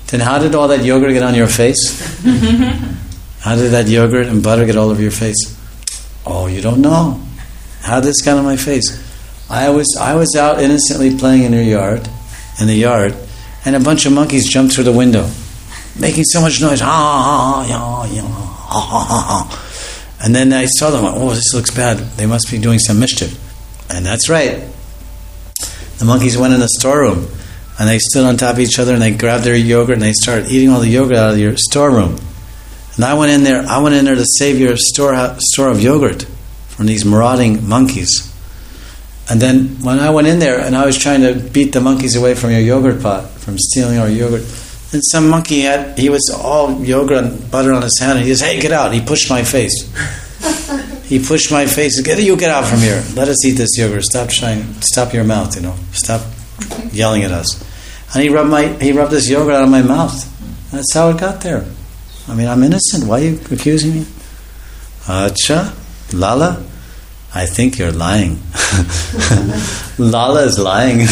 Then how did all that yogurt get on your face? How did that yogurt and butter get all over your face? Oh, you don't know. How did this get on my face? I was I was out innocently playing in your yard, in the yard, and a bunch of monkeys jumped through the window, making so much noise. Ah, yeah, yeah, ah. And then I saw them. Oh, this looks bad. They must be doing some mischief. And that's right. The monkeys went in the storeroom, and they stood on top of each other, and they grabbed their yogurt, and they started eating all the yogurt out of your storeroom. And I went in there. I went in there to save your store store of yogurt from these marauding monkeys. And then when I went in there, and I was trying to beat the monkeys away from your yogurt pot, from stealing our yogurt, and some monkey had, he was all yogurt and butter on his hand, and he says, "Hey, get out!" He pushed my face. He pushed my face. Get you get out from here. Let us eat this yogurt. Stop trying. Stop your mouth. You know. Stop yelling at us. And he rubbed my. He rubbed this yogurt out of my mouth. That's how it got there. I mean, I'm innocent. Why are you accusing me? Acha, Lala, I think you're lying. Lala is lying.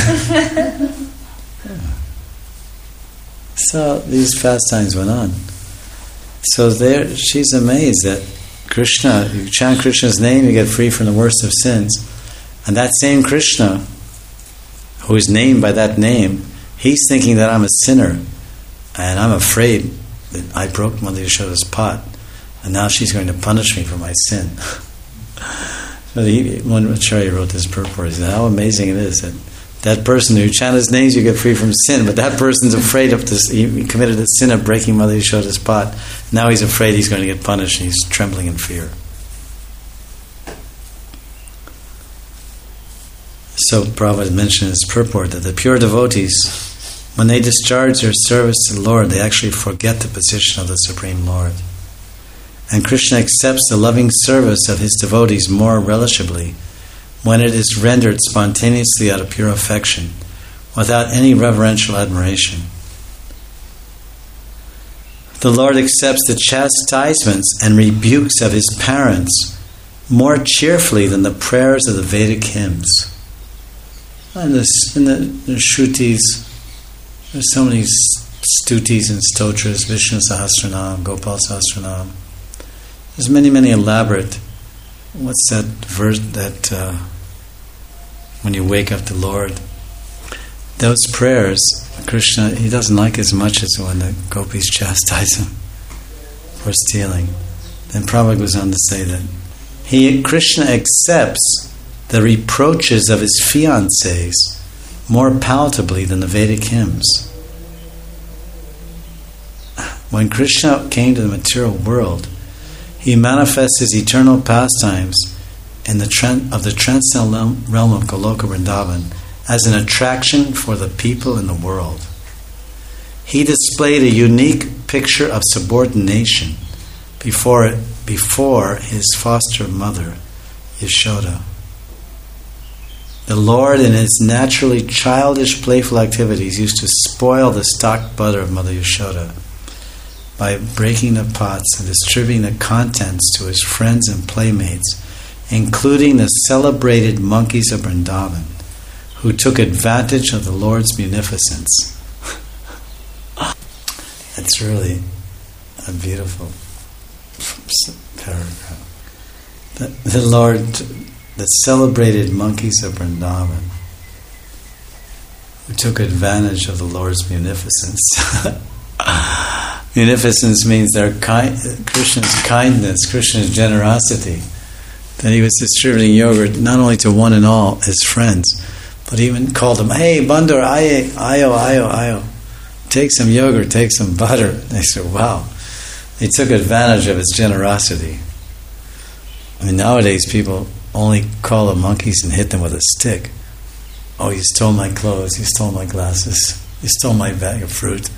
So these pastimes went on. So there, she's amazed that Krishna, you chant Krishna's name, you get free from the worst of sins. And that same Krishna, who is named by that name, he's thinking that I'm a sinner, and I'm afraid that I broke Mother Yashoda's pot, and now she's going to punish me for my sin. So he, one Acharya wrote this purport. He said, how amazing it is that that person who chant his names, you get free from sin, but that person's afraid of this. He committed the sin of breaking Mother Yashoda's pot. Now he's afraid he's going to get punished, and he's trembling in fear. So Prabhupada mentioned in his purport that the pure devotees, when they discharge their service to the Lord, they actually forget the position of the Supreme Lord. And Krishna accepts the loving service of his devotees more relishably when it is rendered spontaneously out of pure affection, without any reverential admiration. The Lord accepts the chastisements and rebukes of his parents more cheerfully than the prayers of the Vedic hymns. And the, in the, the Shrutis, there's so many stutis and stotras, Vishnu Sahasranam, Gopal Sahasranam. There's many, many elaborate. What's that verse that uh, when you wake up the Lord? Those prayers, Krishna, he doesn't like as much as when the gopis chastise him for stealing. Then Prabhupada goes on to say that he, Krishna accepts the reproaches of his fiancés more palatably than the Vedic hymns. When Krishna came to the material world, he manifests his eternal pastimes in the tran- of the transcendental realm of Goloka Vrindavan as an attraction for the people in the world. He displayed a unique picture of subordination before before his foster mother, Yashoda. The Lord, in his naturally childish, playful activities, used to spoil the stock butter of Mother Yashoda by breaking the pots and distributing the contents to his friends and playmates, including the celebrated monkeys of Vrindavan, who took advantage of the Lord's munificence. It's really a beautiful paragraph. The, the Lord, the celebrated monkeys of Vrindavan, who took advantage of the Lord's munificence. Munificence means their kind, Krishna's kindness, Krishna's generosity. That he was distributing yogurt not only to one and all his friends, but he even called them, "Hey, Bandhur, aye, ayo, ayo, ayo. Take some yogurt, take some butter." They said, wow. He took advantage of his generosity. I mean, nowadays people only call the monkeys and hit them with a stick. "Oh, you stole my clothes, you stole my glasses, you stole my bag of fruit."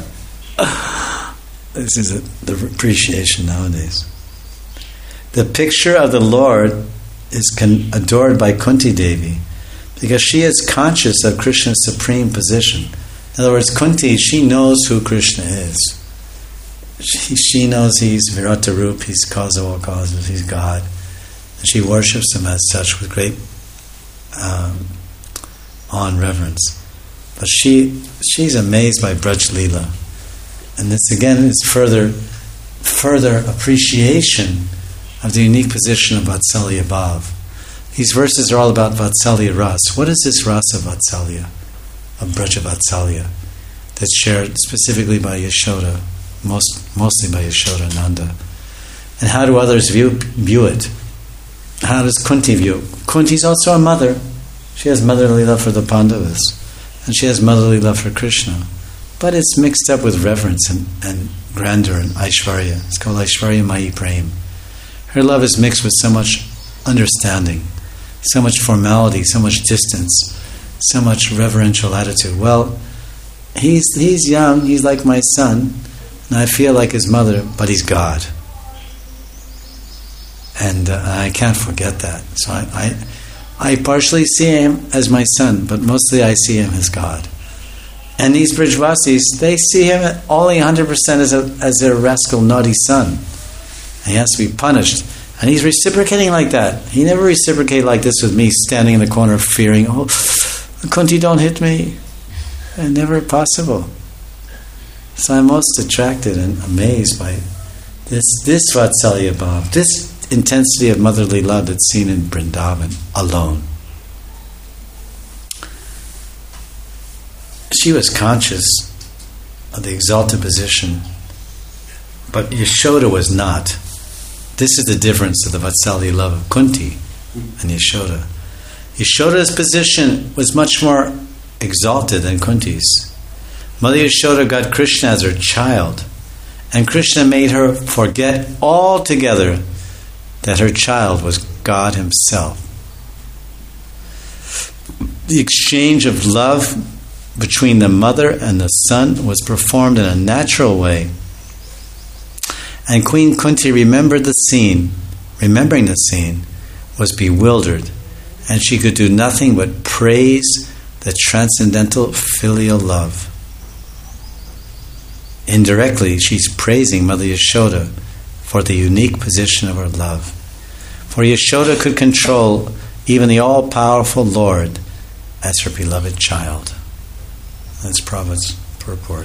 This is a, the appreciation nowadays. The picture of the Lord is con- adored by Kunti Devi because she is conscious of Krishna's supreme position. In other words, Kunti, she knows who Krishna is. She, she knows he's Virata Rup, he's cause of all causes, he's God. And she worships him as such with great um, awe and reverence. But she she's amazed by Braj Leela. And this again is further, further appreciation of the unique position of Vatsalya Bhav. These verses are all about Vatsalya Ras. What is this Ras of Vatsalya, of Braja Vatsalya, that's shared specifically by Yashoda, most, mostly by Yashoda and Nanda? And how do others view, view it? How does Kunti view it? Kunti is also a mother. She has motherly love for the Pandavas, and she has motherly love for Krishna. But it's mixed up with reverence and, and grandeur and Aishvarya. It's called Aishvarya Mayi Prem. Her love is mixed with so much understanding, so much formality, so much distance, so much reverential attitude. Well, he's he's young, he's like my son, and I feel like his mother, but he's God. And uh, I can't forget that. So I, I I partially see him as my son, but mostly I see him as God. And these Brijvasis, they see him only one hundred percent as a as their rascal, naughty son. And he has to be punished. And he's reciprocating like that. He never reciprocated like this with me, standing in the corner fearing, oh, Kunti, don't hit me. And never possible. So I'm most attracted and amazed by this, this Vatsalya Bhav, this intensity of motherly love that's seen in Vrindavan alone. She was conscious of the exalted position, but Yashoda was not. This is the difference of the Vatsalya love of Kunti and Yashoda. Yashoda's position was much more exalted than Kunti's. Mother Yashoda got Krishna as her child, and Krishna made her forget altogether that her child was God Himself. The exchange of love between the mother and the son was performed in a natural way. And Queen Kunti remembered the scene, remembering the scene, was bewildered, and she could do nothing but praise the transcendental filial love. Indirectly, she's praising Mother Yashoda for the unique position of her love. For Yashoda could control even the all-powerful Lord as her beloved child. That's Prabhupada's purport.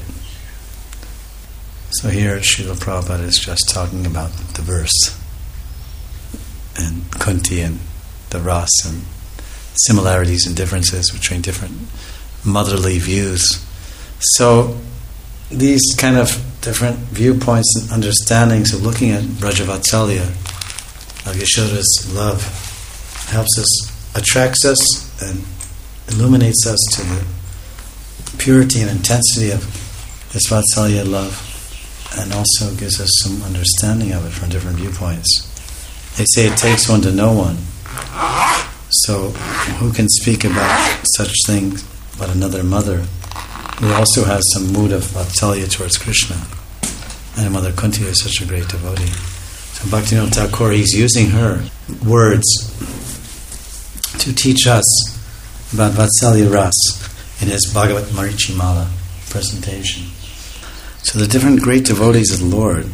So here Srila Prabhupada is just talking about the verse and Kunti and the Ras and similarities and differences between different motherly views. So these kind of different viewpoints and understandings of looking at Brajavatsalya, of Yashoda's love, helps us, attracts us and illuminates us to the purity and intensity of this Vatsalya love, and also gives us some understanding of it from different viewpoints. They say it takes one to know one. So who can speak about such things but another mother who also has some mood of Vatsalya towards Krishna? And Mother Kunti is such a great devotee. So Bhaktivinoda Thakur, he's using her words to teach us about Vatsalya Ras in his Bhagavat Marichimala presentation. So the different great devotees of the Lord,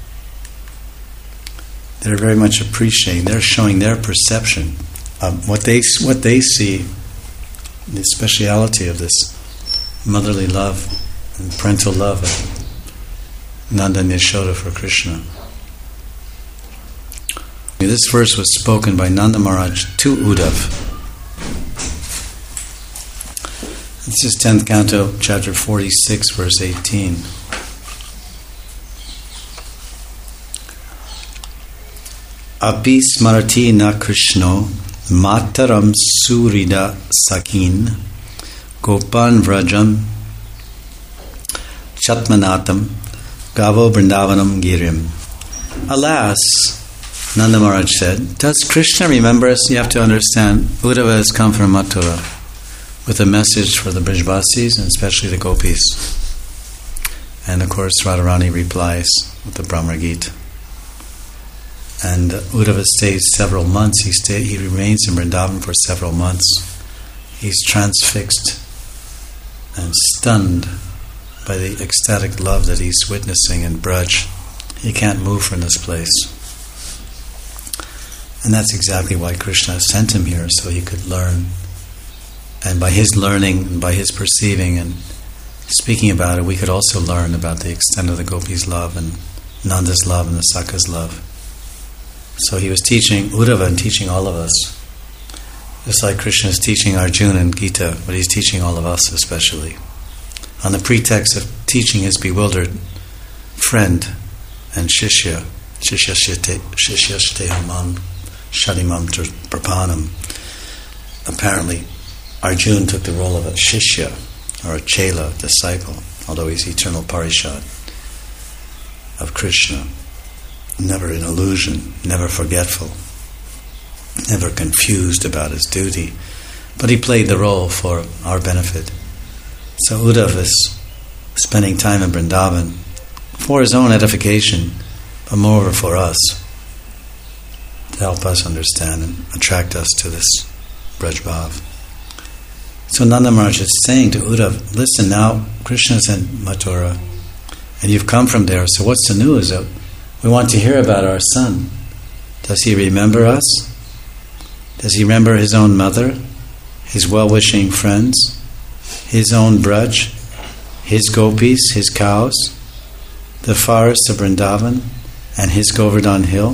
they're very much appreciating, they're showing their perception of what they what they see, the speciality of this motherly love and parental love of Nanda and Yashoda for Krishna. This verse was spoken by Nanda Maharaj to Uddhav. This is tenth canto, chapter forty-six, verse eighteen. Api smarati na Krishno mataram surida sakin gopan vrajam chatmanatam gavo vrindavanam girim. Alas, Nanda Maharaj said, does Krishna remember us? You have to understand, Uddhava has come from Mathura with a message for the Brijvasis and especially the Gopis. And of course Radharani replies with the Brahma Gita. And Uddhava stays several months. He stay, he remains in Vrindavan for several months. He's transfixed and stunned by the ecstatic love that he's witnessing in Braj. He can't move from this place. And that's exactly why Krishna sent him here, so he could learn. And by his learning, and by his perceiving and speaking about it, we could also learn about the extent of the gopis' love and Nanda's love and the Sakha's love. So he was teaching Uddhava and teaching all of us. Just like Krishna is teaching Arjuna and Gita, but he's teaching all of us especially. On the pretext of teaching his bewildered friend and Shishya, Shishya Shteham Shadimam Prapanam. Apparently, Arjuna took the role of a Shishya, or a Chela, disciple, although he's eternal Parishad of Krishna. Never in illusion, never forgetful, never confused about his duty. But he played the role for our benefit. So Uddhava is spending time in Vrindavan for his own edification, but moreover for us, to help us understand and attract us to this Braj Bhav. So Nanda Maharaj is saying to Uddhava, listen, now Krishna's in Mathura, and you've come from there, so what's the news? We want to hear about our son. Does he remember us? Does he remember his own mother, his well-wishing friends, his own Braj, his gopis, his cows, the forest of Vrindavan, and his Govardhan hill?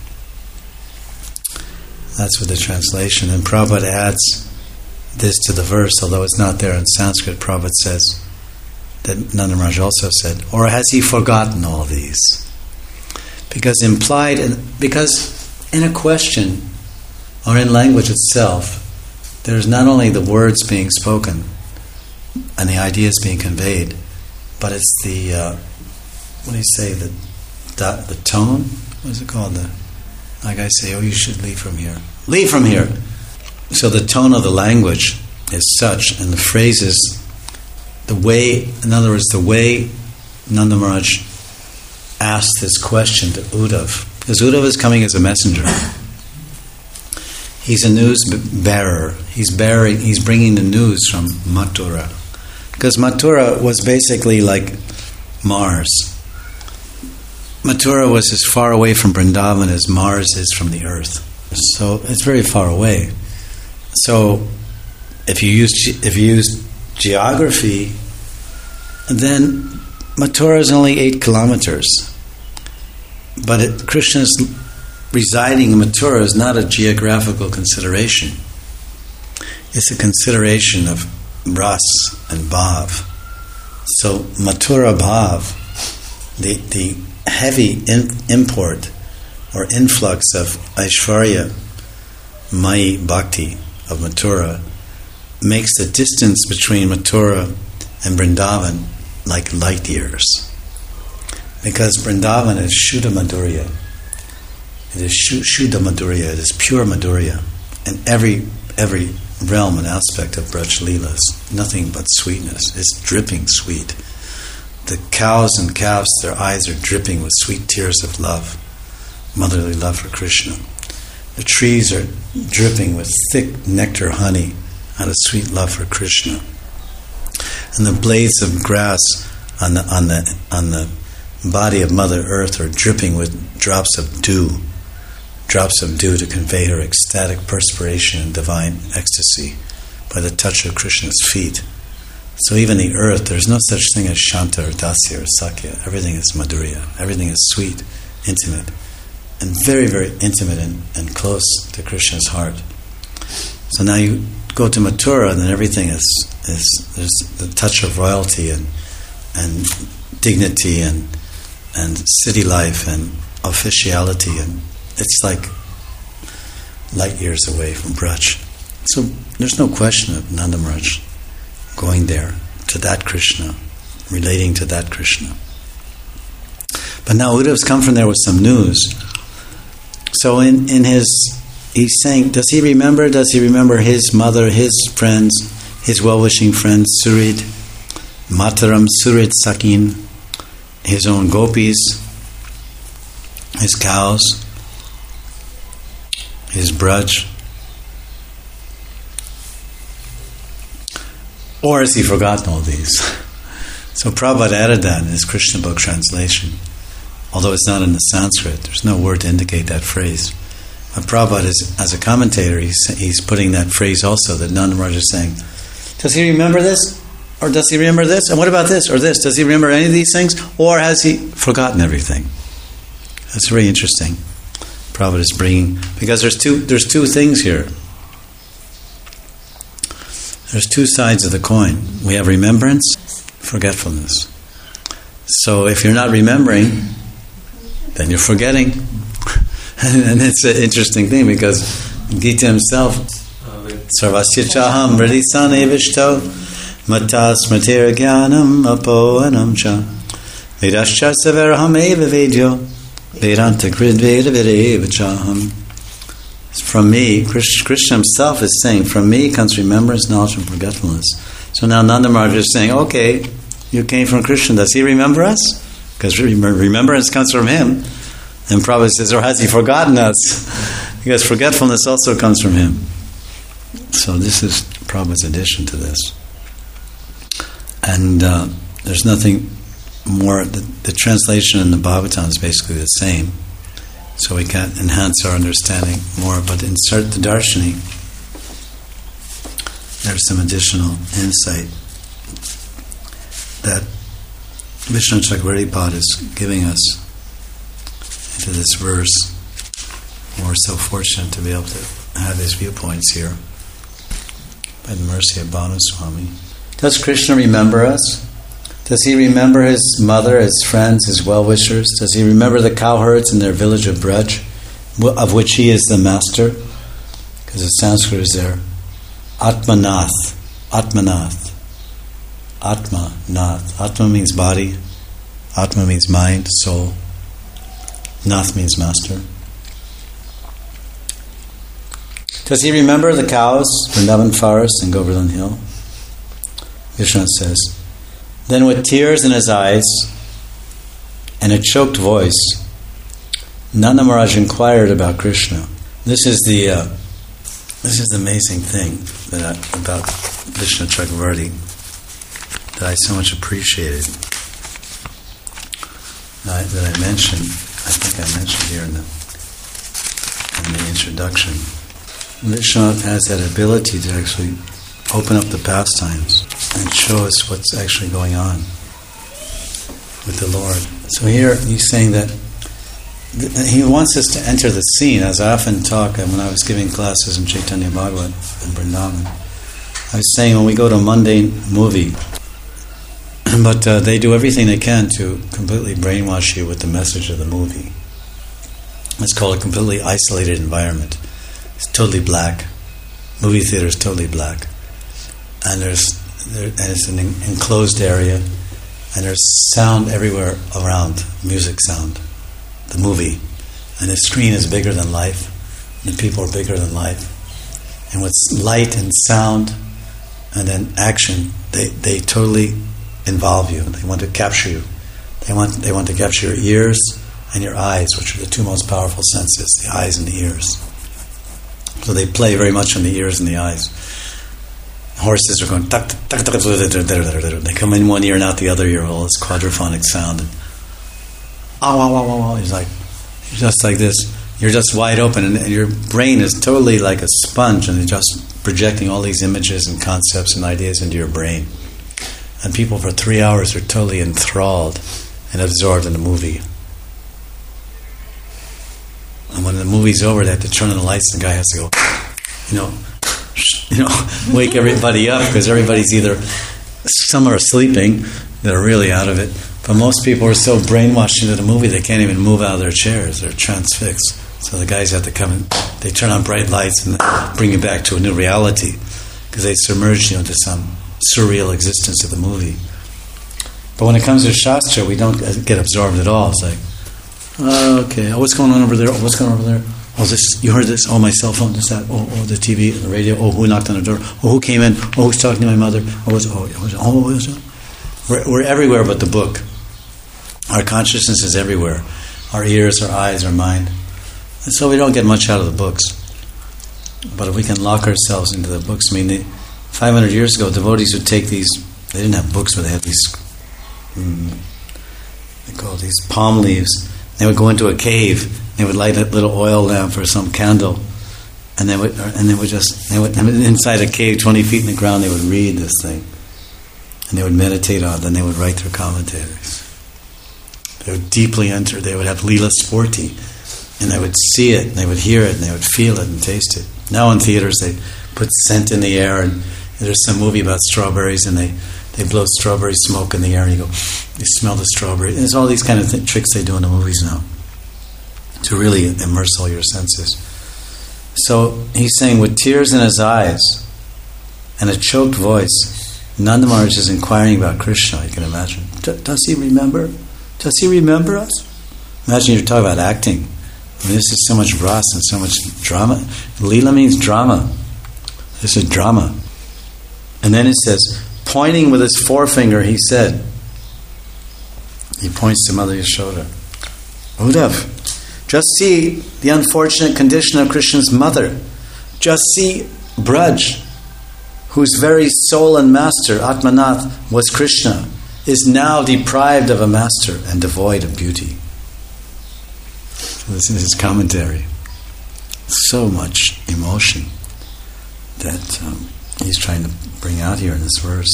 That's what the translation. And Prabhupada adds this to the verse, although it's not there in Sanskrit. Prabhupada says that Nanda Maharaj also said, or has he forgotten all these? Because implied, in, because in a question or in language itself, there's not only the words being spoken and the ideas being conveyed, but it's the uh, what do you say the the tone? What is it called? The like I say, oh, you should leave from here. Leave from here. So the tone of the language is such, and the phrases, the way, in other words, the way Nanda Maharaj asked this question to Uddhava, because Uddhava is coming as a messenger. He's a news bearer. He's bearing. He's bringing the news from Mathura, because Mathura was basically like Mars. Mathura was as far away from Vrindavan as Mars is from the earth. So it's very far away. So if you use if you use geography, then Mathura is only eight kilometers. But it, Krishna's residing in Mathura is not a geographical consideration. It's a consideration of ras and bhav. So Mathura bhav, the the heavy in, import or influx of Aishvarya, Mai Bhakti of Mathura, makes the distance between Mathura and Vrindavan like light years. Because Vrindavan is Shuddha Madhurya. It is Shuddha Madhurya, it is pure Madhurya. And every every realm and aspect of Braj Leela is nothing but sweetness. It's dripping sweet. The cows and calves, their eyes are dripping with sweet tears of love, motherly love for Krishna. The trees are dripping with thick nectar honey out of sweet love for Krishna. And the blades of grass on the on the on the body of Mother Earth are dripping with drops of dew, drops of dew to convey her ecstatic perspiration and divine ecstasy by the touch of Krishna's feet. So even the earth, there's no such thing as Shanta or Dasya or Sakya. Everything is Madhurya. Everything is sweet, intimate, and very, very intimate and, and close to Krishna's heart. So now you go to Mathura, and then everything is, is there's the touch of royalty and and dignity and and city life and officiality, and it's like light years away from Braj. So there's no question of Nanda Maharaj going there to that Krishna, relating to that Krishna. But now Uddhava's come from there with some news. So in, in his, he's saying, does he remember, does he remember his mother, his friends, his well-wishing friends, Surid, Mataram, Surid Sakin, his own gopis, his cows, his Braj? Or has he forgotten all these? So Prabhupada added that in his Krishna book translation. Although it's not in the Sanskrit, there's no word to indicate that phrase. But Prabhupada, is, as a commentator, he's, he's putting that phrase also, that Nanda Maharaj is saying, does he remember this? Or does he remember this? And what about this or this? Does he remember any of these things? Or has he forgotten everything? That's very interesting. Prabhupada is bringing, because there's two there's two things here. There's two sides of the coin. We have remembrance, forgetfulness. So if you're not remembering, then you're forgetting. And it's an interesting thing because Gita himself, Sarvasya chaham radisane vishto matas smatir jnanam apoanam cha vedascha savaraham eva vedyo vedanta kridveda videva chaham. From me, Krishna himself is saying, from me comes remembrance, knowledge, and forgetfulness. So now Nanda Maharaj is saying, okay, you came from Krishna. Does he remember us? Because remembrance comes from him. And Prabhupada says, or has he forgotten us? Because forgetfulness also comes from him. So this is Prabhupada's addition to this. And uh, there's nothing more. The, the translation in the Bhagavatam is basically the same. So we can enhance our understanding more. But in Sarta Darshini, there's some additional insight that Vishnu Chakravarti Pad is giving us into this verse. We're so fortunate to be able to have his viewpoints here by the mercy of Bhanu Swami. Does Krishna remember us? Does he remember his mother, his friends, his well-wishers? Does he remember the cowherds in their village of Braj, of which he is the master? Because the Sanskrit is there. Atmanath. Atmanath. Atma, Nath. Atma means body. Atma means mind, soul. Nath means master. Does he remember the cows, Vrindavan Forest and Govardhan Hill? Vishnu says, then with tears in his eyes and a choked voice, Nanda Maharaj inquired about Krishna. This is the uh, this is the amazing thing that I, about Vishnu Chakravarti that I so much appreciated. That I, that I mentioned, I think I mentioned here in the in the introduction. Vishnu has that ability to actually open up the pastimes and show us what's actually going on with the Lord. So here he's saying that th- he wants us to enter the scene. As I often talk, and when I was giving classes in Chaitanya Bhagavat in Vrindavan, I was saying when we go to a mundane movie, but uh, they do everything they can to completely brainwash you with the message of the movie. It's called a completely isolated environment. It's totally black. Movie theater is totally black. And there's there, and it's an enclosed area, and there's sound everywhere around, music sound, the movie. And the screen is bigger than life, and the people are bigger than life. And with light and sound and then action, they, they totally involve you. They want to capture you. They want they want to capture your ears and your eyes, which are the two most powerful senses, the eyes and the ears. So they play very much on the ears and the eyes. Horses are going tuck, tuck, tuck, tuck, they come in one ear and out the other ear, all this quadraphonic sound. And, oh, wow, wow, wow, wow. He's like, you're just like this. You're just wide open, and, and your brain is totally like a sponge, and you're just projecting all these images and concepts and ideas into your brain. And people for three hours are totally enthralled and absorbed in the movie. And when the movie's over, they have to turn on the lights, and the guy has to go, you know, you know, wake everybody up, because everybody's either, some are sleeping, that are really out of it, but most people are so brainwashed into the movie they can't even move out of their chairs. They're transfixed. So the guys have to come and they turn on bright lights and bring you back to a new reality, because they submerge you into some surreal existence of the movie. But when it comes to Shastra, we don't get absorbed at all. It's like, oh, okay, oh, what's going on over there? Oh, what's going on over there? Oh, this, you heard this? Oh, my cell phone, this, that. Oh, oh, the T V, the radio. Oh, who knocked on the door? Oh, who came in? Oh, who's talking to my mother? Oh, what's, oh, what's, oh, what's, oh. We're, we're everywhere but the book. Our consciousness is everywhere. Our ears, our eyes, our mind. And so we don't get much out of the books. But if we can lock ourselves into the books, I mean, the, five hundred years ago, devotees would take these, they didn't have books, but they had these, mm, they call these palm leaves. They would go into a cave. They would light a little oil lamp or some candle, and they would, and they would just, they would inside a cave, twenty feet in the ground. They would read this thing, and they would meditate on it, then they would write their commentaries. They would deeply enter, they would have Leela Sporti, and they would see it, and they would hear it, and they would feel it and taste it. Now in theaters they put scent in the air, and there's some movie about strawberries, and they, they blow strawberry smoke in the air, and you go, you smell the strawberry. And there's all these kind of th- tricks they do in the movies now to really immerse all your senses. So he's saying, with tears in his eyes and a choked voice, Nanda Maharaj is inquiring about Krishna, you can imagine. D- does he remember? Does he remember us? Imagine you're talking about acting. I mean, this is so much ras and so much drama. Leela means drama. This is drama. And then it says, pointing with his forefinger, he said, he points to Mother Yashoda, Uddhav, just see the unfortunate condition of Krishna's mother. Just see Braj, whose very soul and master, Atmanath, was Krishna, is now deprived of a master and devoid of beauty. So this is his commentary. So much emotion that um, he's trying to bring out here in this verse.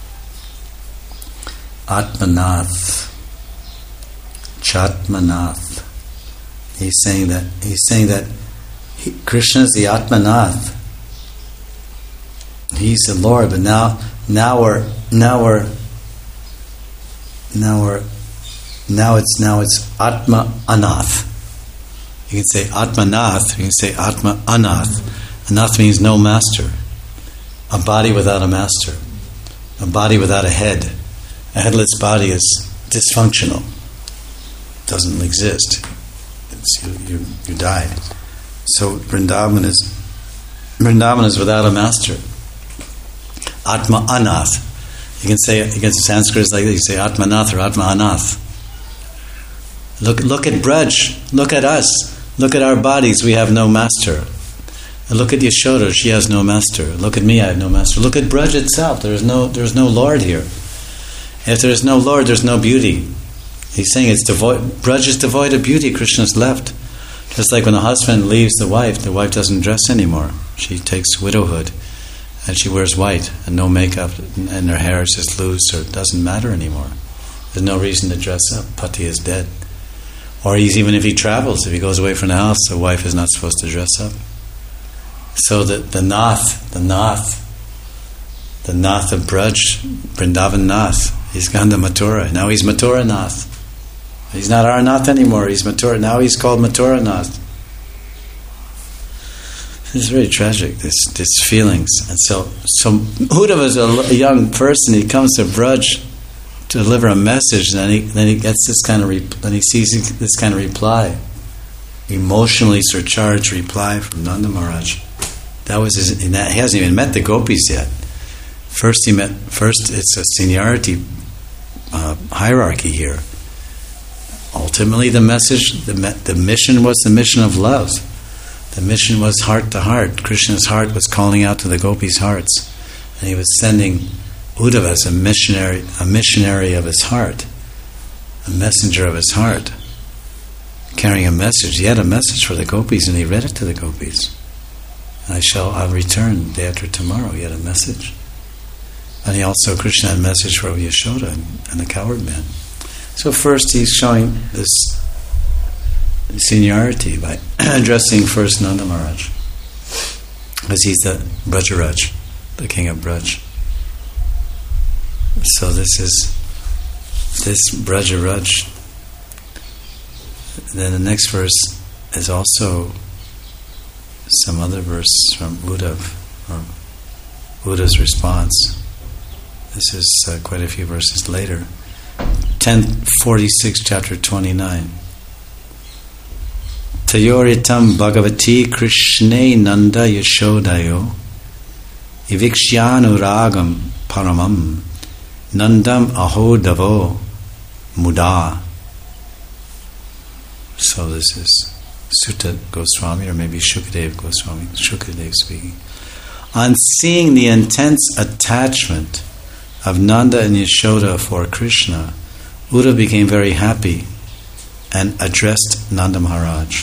Atmanath, Chatmanath. He's saying that he's saying that he, Krishna is the Atmanath. He's the Lord, but now now we're now we're now we're now it's now it's Atma Anath. You can say Atmanath, you can say Atma Anath. Anath means no master. A body without a master. A body without a head. A headless body is dysfunctional. Doesn't exist. It's, you, you you died. So Vrindavan is Vrindavan is without a master. Atma Anath. You can say you can say Sanskrit is like this. You say Atmanath or Atma Anath. Look look at Braj. Look at us. Look at our bodies. We have no master. And look at Yashoda. She has no master. Look at me. I have no master. Look at Braj itself. There is no there is no Lord here. If there is no Lord, there's no beauty. He's saying it's devoid. Braj is devoid of beauty. Krishna's left. Just like when a husband leaves the wife, the wife doesn't dress anymore. She takes widowhood, and she wears white and no makeup, and her hair is just loose, or it doesn't matter anymore. There's no reason to dress up. Pati is dead. Or he's, even if he travels, if he goes away from the house, the wife is not supposed to dress up. So the, the Nath, the Nath, the Nath of Braj, Vrindavan Nath, he's gone to Mathura. Now he's Mathura Nath. He's not our Nath anymore, he's Mathura. Now he's called Mathura Nath. It's very tragic, this this feelings. And so, so Uddhava is a, a young person, he comes to Braj to deliver a message, and then he, then he gets this kind of, rep- then he sees this kind of reply, emotionally surcharged reply from Nanda Maharaj. That was his, he hasn't even met the gopis yet. First he met, first it's a seniority uh, hierarchy here. Ultimately the message, the, the mission was the mission of love. The mission was heart to heart. Krishna's heart was calling out to the gopis' hearts. And he was sending Uddhava as a missionary, a missionary of his heart, a messenger of his heart, carrying a message. He had a message for the gopis, and he read it to the gopis. I shall I'll return day after tomorrow. He had a message. And he also, Krishna had a message for Yashoda and, and the coward man. So first he's showing this seniority by addressing first Nanda Maharaj, because he's the Brajaraj, the king of Braj. So this is this Brajaraj. Then the next verse is also some other verse from Uddhav, or Uddhav's response. This is uh, quite a few verses later. ten forty-six, chapter twenty-nine. Tayoritam Bhagavati Krishne Nanda Yashodayo Ivikshyanuragam Ragam Paramam Nandam Aho Davo Muda. So this is Sutta Goswami, or maybe Shukadev Goswami, Shukadev speaking. On seeing the intense attachment of Nanda and Yashoda for Krishna, Uddhava became very happy and addressed Nanda Maharaj.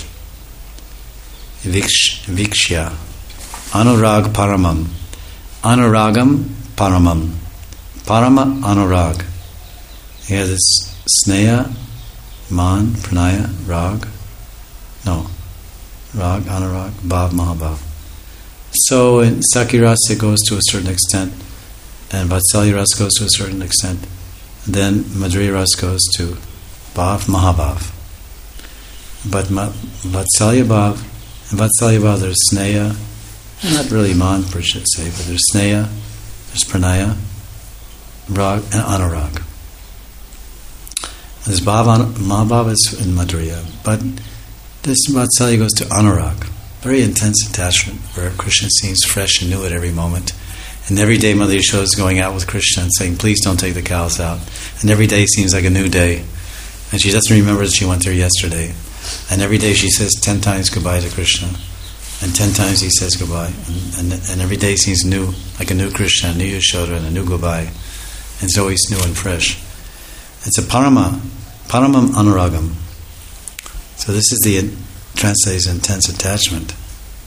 Viksh, Vikshya Anurag Paramam Anuragam Paramam Parama Anurag. He has this Sneha, Man, Pranaya, Rag. No. Rag, Anurag, Bhav, Mahabhav. So in Sakhi Rasa it goes to a certain extent, and Vatsalya Rasa goes to a certain extent. Then Madhurya Rasa goes to Bhav, Mahabhav. But Ma- Vatsalya Bhav, and Vatsalya Bhav there's Sneha, not really Man per should say, but there's Sneha, there's Pranaya, Rag, and Anurag. There's Bhav, Mahabhav is in Madhurya, but this Vatsalya goes to Anurag. Very intense attachment, where Krishna seems fresh and new at every moment. And every day Mother Yashoda is going out with Krishna and saying, please don't take the cows out. And every day seems like a new day. And she doesn't remember that she went there yesterday. And every day she says ten times goodbye to Krishna. And ten times he says goodbye. And, and, and every day seems new, like a new Krishna, a new Yashoda, and a new goodbye. And it's always new and fresh. It's a parama, paramam anuragam. So this is the translates intense attachment.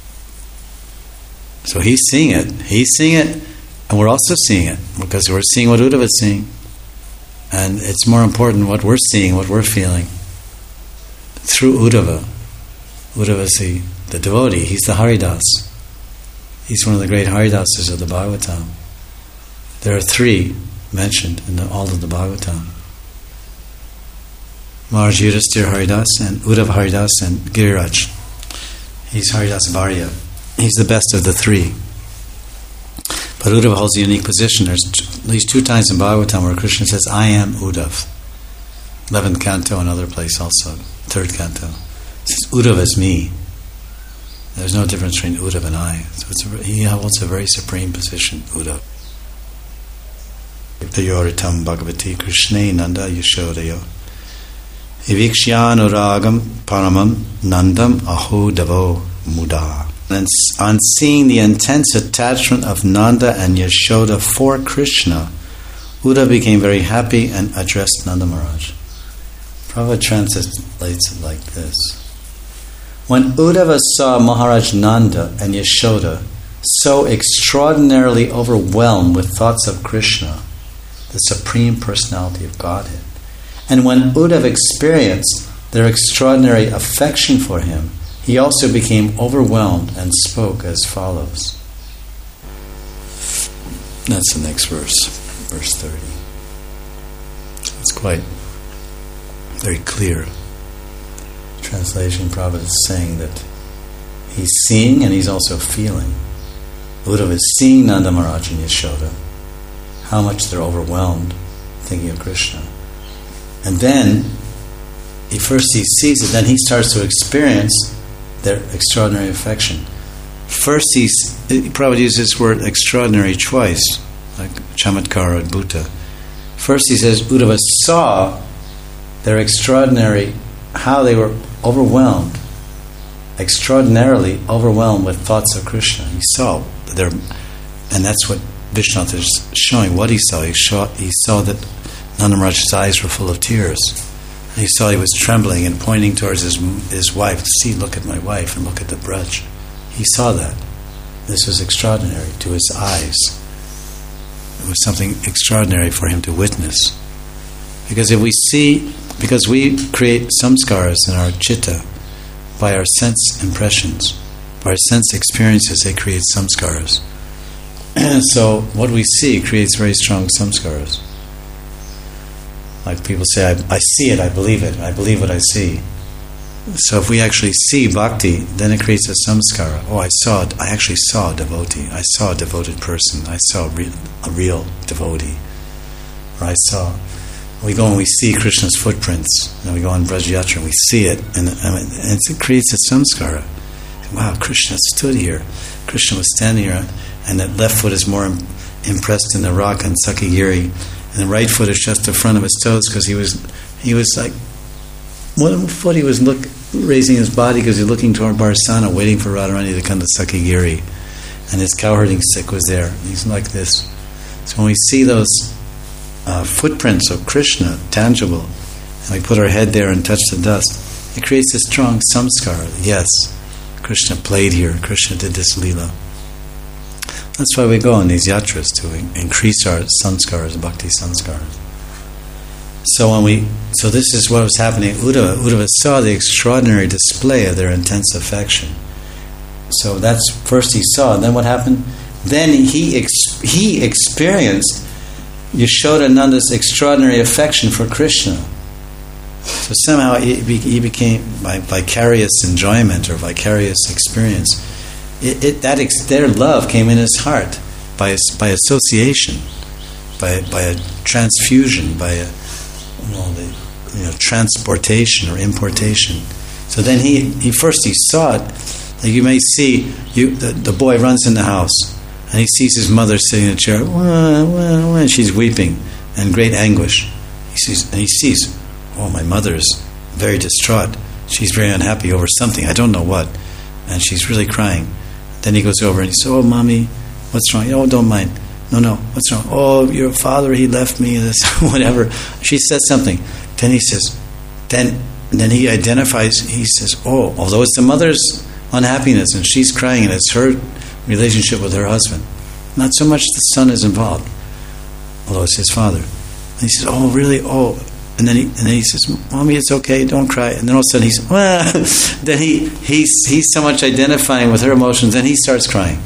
So he's seeing it. He's seeing it, and we're also seeing it because we're seeing what Uddhava is seeing, and it's more important what we're seeing, what we're feeling through Uddhava. Uddhava is the, the devotee. He's the Haridas. He's one of the great Haridasas of the Bhagavatam. There are three mentioned in the, all of the Bhagavatam. Maharaj Yudhisthira Haridas and Uddhava Haridas and Giriraj. He's Haridas Varya. He's the best of the three. But Uddhava holds a unique position. There's t- at least two times in Bhagavatam where Krishna says, I am Uddhava. eleventh canto, another place also, third canto. It says, Uddhava is me. There's no difference between Uddhava and I. So it's a, he holds a very supreme position, Uddhava. Yoritam Bhagavati Krishna Nanda Yashodayo. Ivikshyanuragam paramam nandam aho davo muda. And on seeing the intense attachment of Nanda and Yashoda for Krishna, Uddhava became very happy and addressed Nanda Maharaj. Prabhupada translates it like this. When Uddhava saw Maharaj Nanda and Yashoda so extraordinarily overwhelmed with thoughts of Krishna, the Supreme Personality of Godhead, and when Uddhava experienced their extraordinary affection for him, he also became overwhelmed and spoke as follows. That's the next verse, verse thirty. It's quite very clear. Translation, Prabhupada is saying that he's seeing and he's also feeling. Uddhava is seeing Nanda Maharaj and Yashoda, how much they're overwhelmed thinking of Krishna. And then, he first he sees it, then he starts to experience their extraordinary affection. First, he's, he probably uses this word extraordinary twice, like chamatkara and bhuta. First, he says, Uddhava saw their extraordinary, how they were overwhelmed, extraordinarily overwhelmed with thoughts of Krishna. He saw their, and that's what Vishwanath is showing, what he saw. He saw, he saw that Nanda Maharaj's eyes were full of tears. And he saw he was trembling and pointing towards his his wife. See, look at my wife and look at the braj. He saw that. This was extraordinary to his eyes. It was something extraordinary for him to witness. Because if we see, because we create samskaras in our chitta by our sense impressions, by our sense experiences, they create samskaras. So what we see creates very strong samskaras. Like people say, I, I see it, I believe it, I believe what I see. So if we actually see bhakti, then it creates a samskara. Oh, I saw it, I actually saw a devotee. I saw a devoted person. I saw a real, a real devotee. Or I saw, we go and we see Krishna's footprints, and we go on Braj Yatra and we see it, and, and it creates a samskara. Wow, Krishna stood here. Krishna was standing here, and that left foot is more impressed in the rock on Sakagiri, and the right foot is just the front of his toes because he was he was like one foot he was look raising his body because he was looking toward Barsana, waiting for Radharani to come to Sakagiri, and his cowherding stick was there. He's like this. So when we see those uh, footprints of Krishna tangible, and we put our head there and touch the dust, it creates a strong samskara. Yes, Krishna played here. Krishna did this lila. That's why we go on these yatras, to increase our sanskaras, bhakti sanskaras. So when we, so this is what was happening at Uddhava. Uddhava saw the extraordinary display of their intense affection. So that's first he saw, and then what happened? Then he ex- he experienced Yashodananda's extraordinary affection for Krishna. So somehow he, be- he became, by vicarious enjoyment or vicarious experience, it, it, that ex- their love came in his heart by by association, by by a transfusion, by a well, the, you know, transportation or importation. So then he, he first he saw it. Like you may see, you the, the boy runs in the house and he sees his mother sitting in a chair, wah, wah, wah, and she's weeping in great anguish. He sees and he sees, oh, my mother is very distraught. She's very unhappy over something. I don't know what, and she's really crying. Then he goes over and he says, "Oh, mommy, what's wrong?" "Oh, don't mind." "No, no, what's wrong?" "Oh, your father, he left me." This, whatever. She says something. Then he says, then then he identifies. He says, "Oh, although it's the mother's unhappiness and she's crying and it's her relationship with her husband, not so much the son is involved, although it's his father." And he says, "Oh, really? Oh." And then he and then he says, "Mommy, it's okay, don't cry." And then all of a sudden he's, well, then he he's he's so much identifying with her emotions, and he starts crying.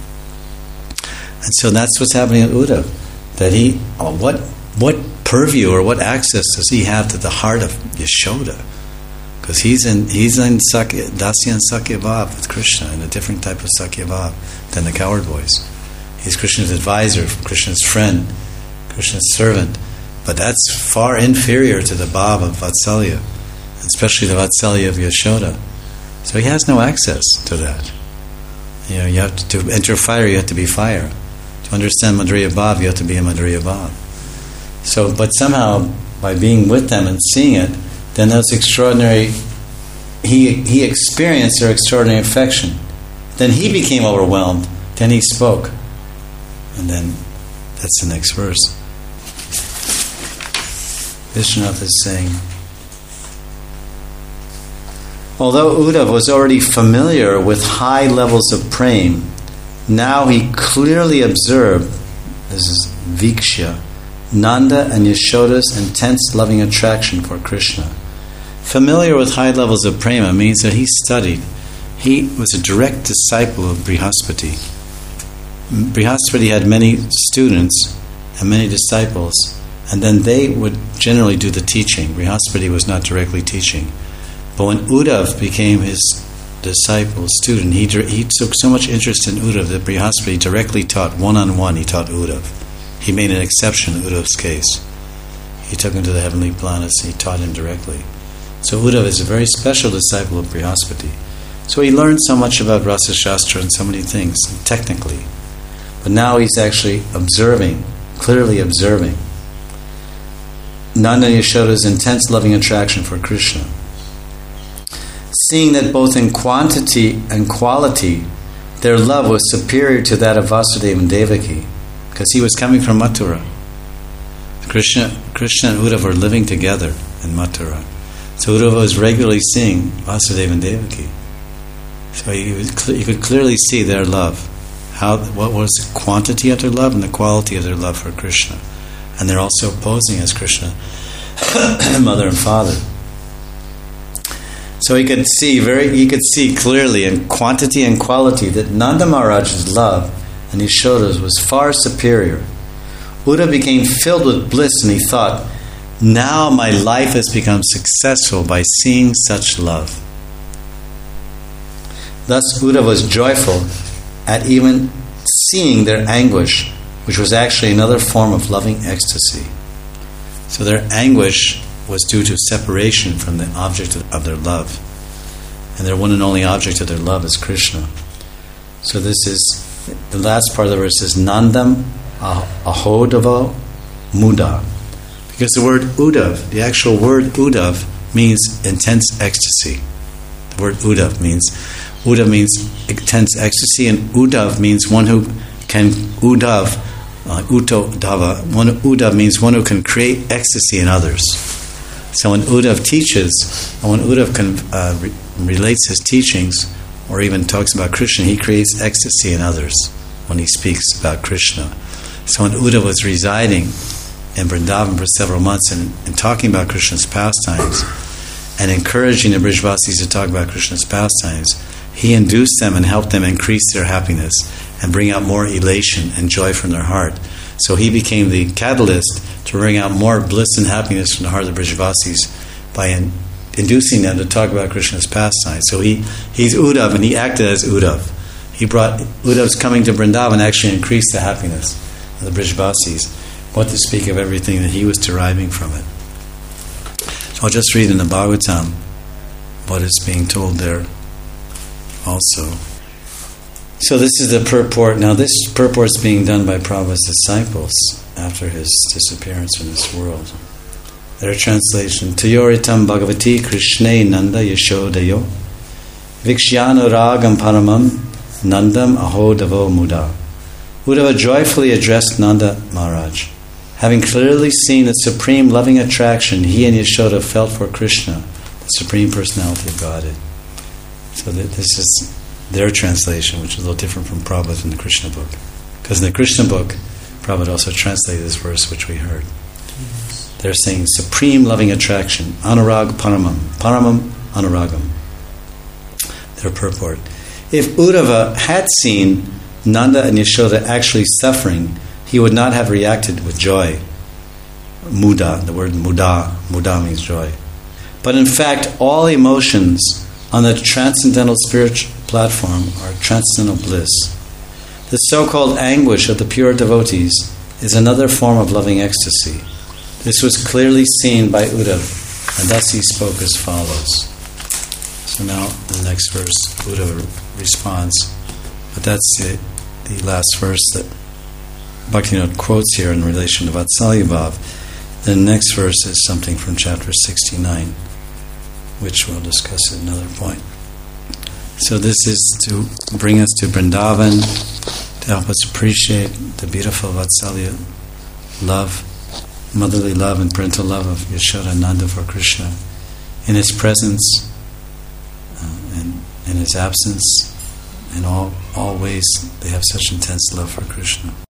And so that's what's happening at Uddhava. That he, oh, what what purview or what access does he have to the heart of Yashoda? Because he's in he's in Sakya, Dasya and Sakya Bhav with Krishna, in a different type of Sakya Bhav than the cowherd boys. He's Krishna's advisor, Krishna's friend, Krishna's servant. But that's far inferior to the Bhav of Vatsalya, especially the Vatsalya of Yashoda. So he has no access to that. You know, you have to, to enter fire, you have to be fire. To understand Madhurya Bhav, you have to be a Madhurya Bhav. So, but somehow, by being with them and seeing it, then that's extraordinary. He he experienced their extraordinary affection. Then he became overwhelmed. Then he spoke. And then, that's the next verse. Vishwanath is saying, although Uddhava was already familiar with high levels of prema, now he clearly observed, this is Vikshya, Nanda and Yashoda's intense loving attraction for Krishna. Familiar with high levels of prema means that he studied. He was a direct disciple of Brihaspati. Brihaspati had many students and many disciples, and then they would generally do the teaching. Brihaspati was not directly teaching. But when Uddhava became his disciple, student, he he took so much interest in Uddhava that Brihaspati directly taught, one-on-one, he taught Uddhava. He made an exception in Uddhava's case. He took him to the heavenly planets and he taught him directly. So Uddhava is a very special disciple of Brihaspati. So he learned so much about Rasa Shastra and so many things, technically. But now he's actually observing, clearly observing, Nanda and Yashoda's intense loving attraction for Krishna. Seeing that both in quantity and quality, their love was superior to that of Vasudeva and Devaki, because he was coming from Mathura. Krishna, Krishna and Uddhava were living together in Mathura. So Uddhava was regularly seeing Vasudeva and Devaki. So he, was, he could clearly see their love. How, what was the quantity of their love and the quality of their love for Krishna. And they're also posing as Krishna, mother and father. So he could see very, he could see clearly in quantity and quality that Nanda Maharaj's love and Yashoda's was far superior. Uddhava became filled with bliss, and he thought, now my life has become successful by seeing such love. Thus Uddhava was joyful at even seeing their anguish, which was actually another form of loving ecstasy. So their anguish was due to separation from the object of their love. And their one and only object of their love is Krishna. So this is, the last part of the verse is Nandam Ahodava Muda. Because the word Uddhava, the actual word Uddhava, means intense ecstasy. The word Uddhava means, Uddhava means intense ecstasy, and Uddhava means one who can, Uddhava, uh, Uto Dava, one, Uddhava means one who can create ecstasy in others. So when Uddhava teaches, and when Uddhava can, uh, re- relates his teachings, or even talks about Krishna, he creates ecstasy in others. when he speaks about Krishna. So when Uddhava was residing in Vrindavan for several months and, and talking about Krishna's pastimes and encouraging the Brijvasis to talk about Krishna's pastimes, he induced them and helped them increase their happiness and bring out more elation and joy from their heart. So he became the catalyst to bring out more bliss and happiness from the heart of the Brijvasis by in, inducing them to talk about Krishna's pastimes. So he, he's Uddhav, and he acted as Uddhav. He brought Uddhav's coming to Vrindavan actually increased the happiness of the Brijvasis. What to speak of everything that he was deriving from it. So I'll just read in the Bhagavatam what is being told there also. So this is the purport. Now this purport is being done by Prabhupada's disciples after his disappearance from this world. Their translation: Tuyoritam Bhagavati Krishne Nanda Yashodayo Vikshyano Ragam Paramam Nandam Aho Davo Muda. Uddhava joyfully addressed Nanda Maharaj. Having clearly seen the supreme loving attraction he and Yashoda felt for Krishna, the Supreme Personality of Godhead. So that this is their translation, which is a little different from Prabhupada in the Krishna book. Because in the Krishna book, Prabhupada also translated this verse which we heard. Yes. They're saying supreme loving attraction, anurag paramam, paramam anuragam. Their purport. If Uddhava had seen Nanda and Yashoda actually suffering, he would not have reacted with joy. Muda, the word muda, muda means joy. But in fact, all emotions on the transcendental spiritual platform are transcendental bliss. The so-called anguish of the pure devotees is another form of loving ecstasy. This was clearly seen by Uddhava, and thus he spoke as follows. So now, in the next verse, Uddhava responds. But that's the, the last verse that Bhaktivinoda quotes here in relation to Vatsalya Bhav. The next verse is something from chapter sixty-nine, which we'll discuss at another point. So this is to bring us to Vrindavan, to help us appreciate the beautiful Vatsalya love, motherly love and parental love of Yashoda and Nanda for Krishna, in his presence, uh, and in his absence, in all all ways they have such intense love for Krishna.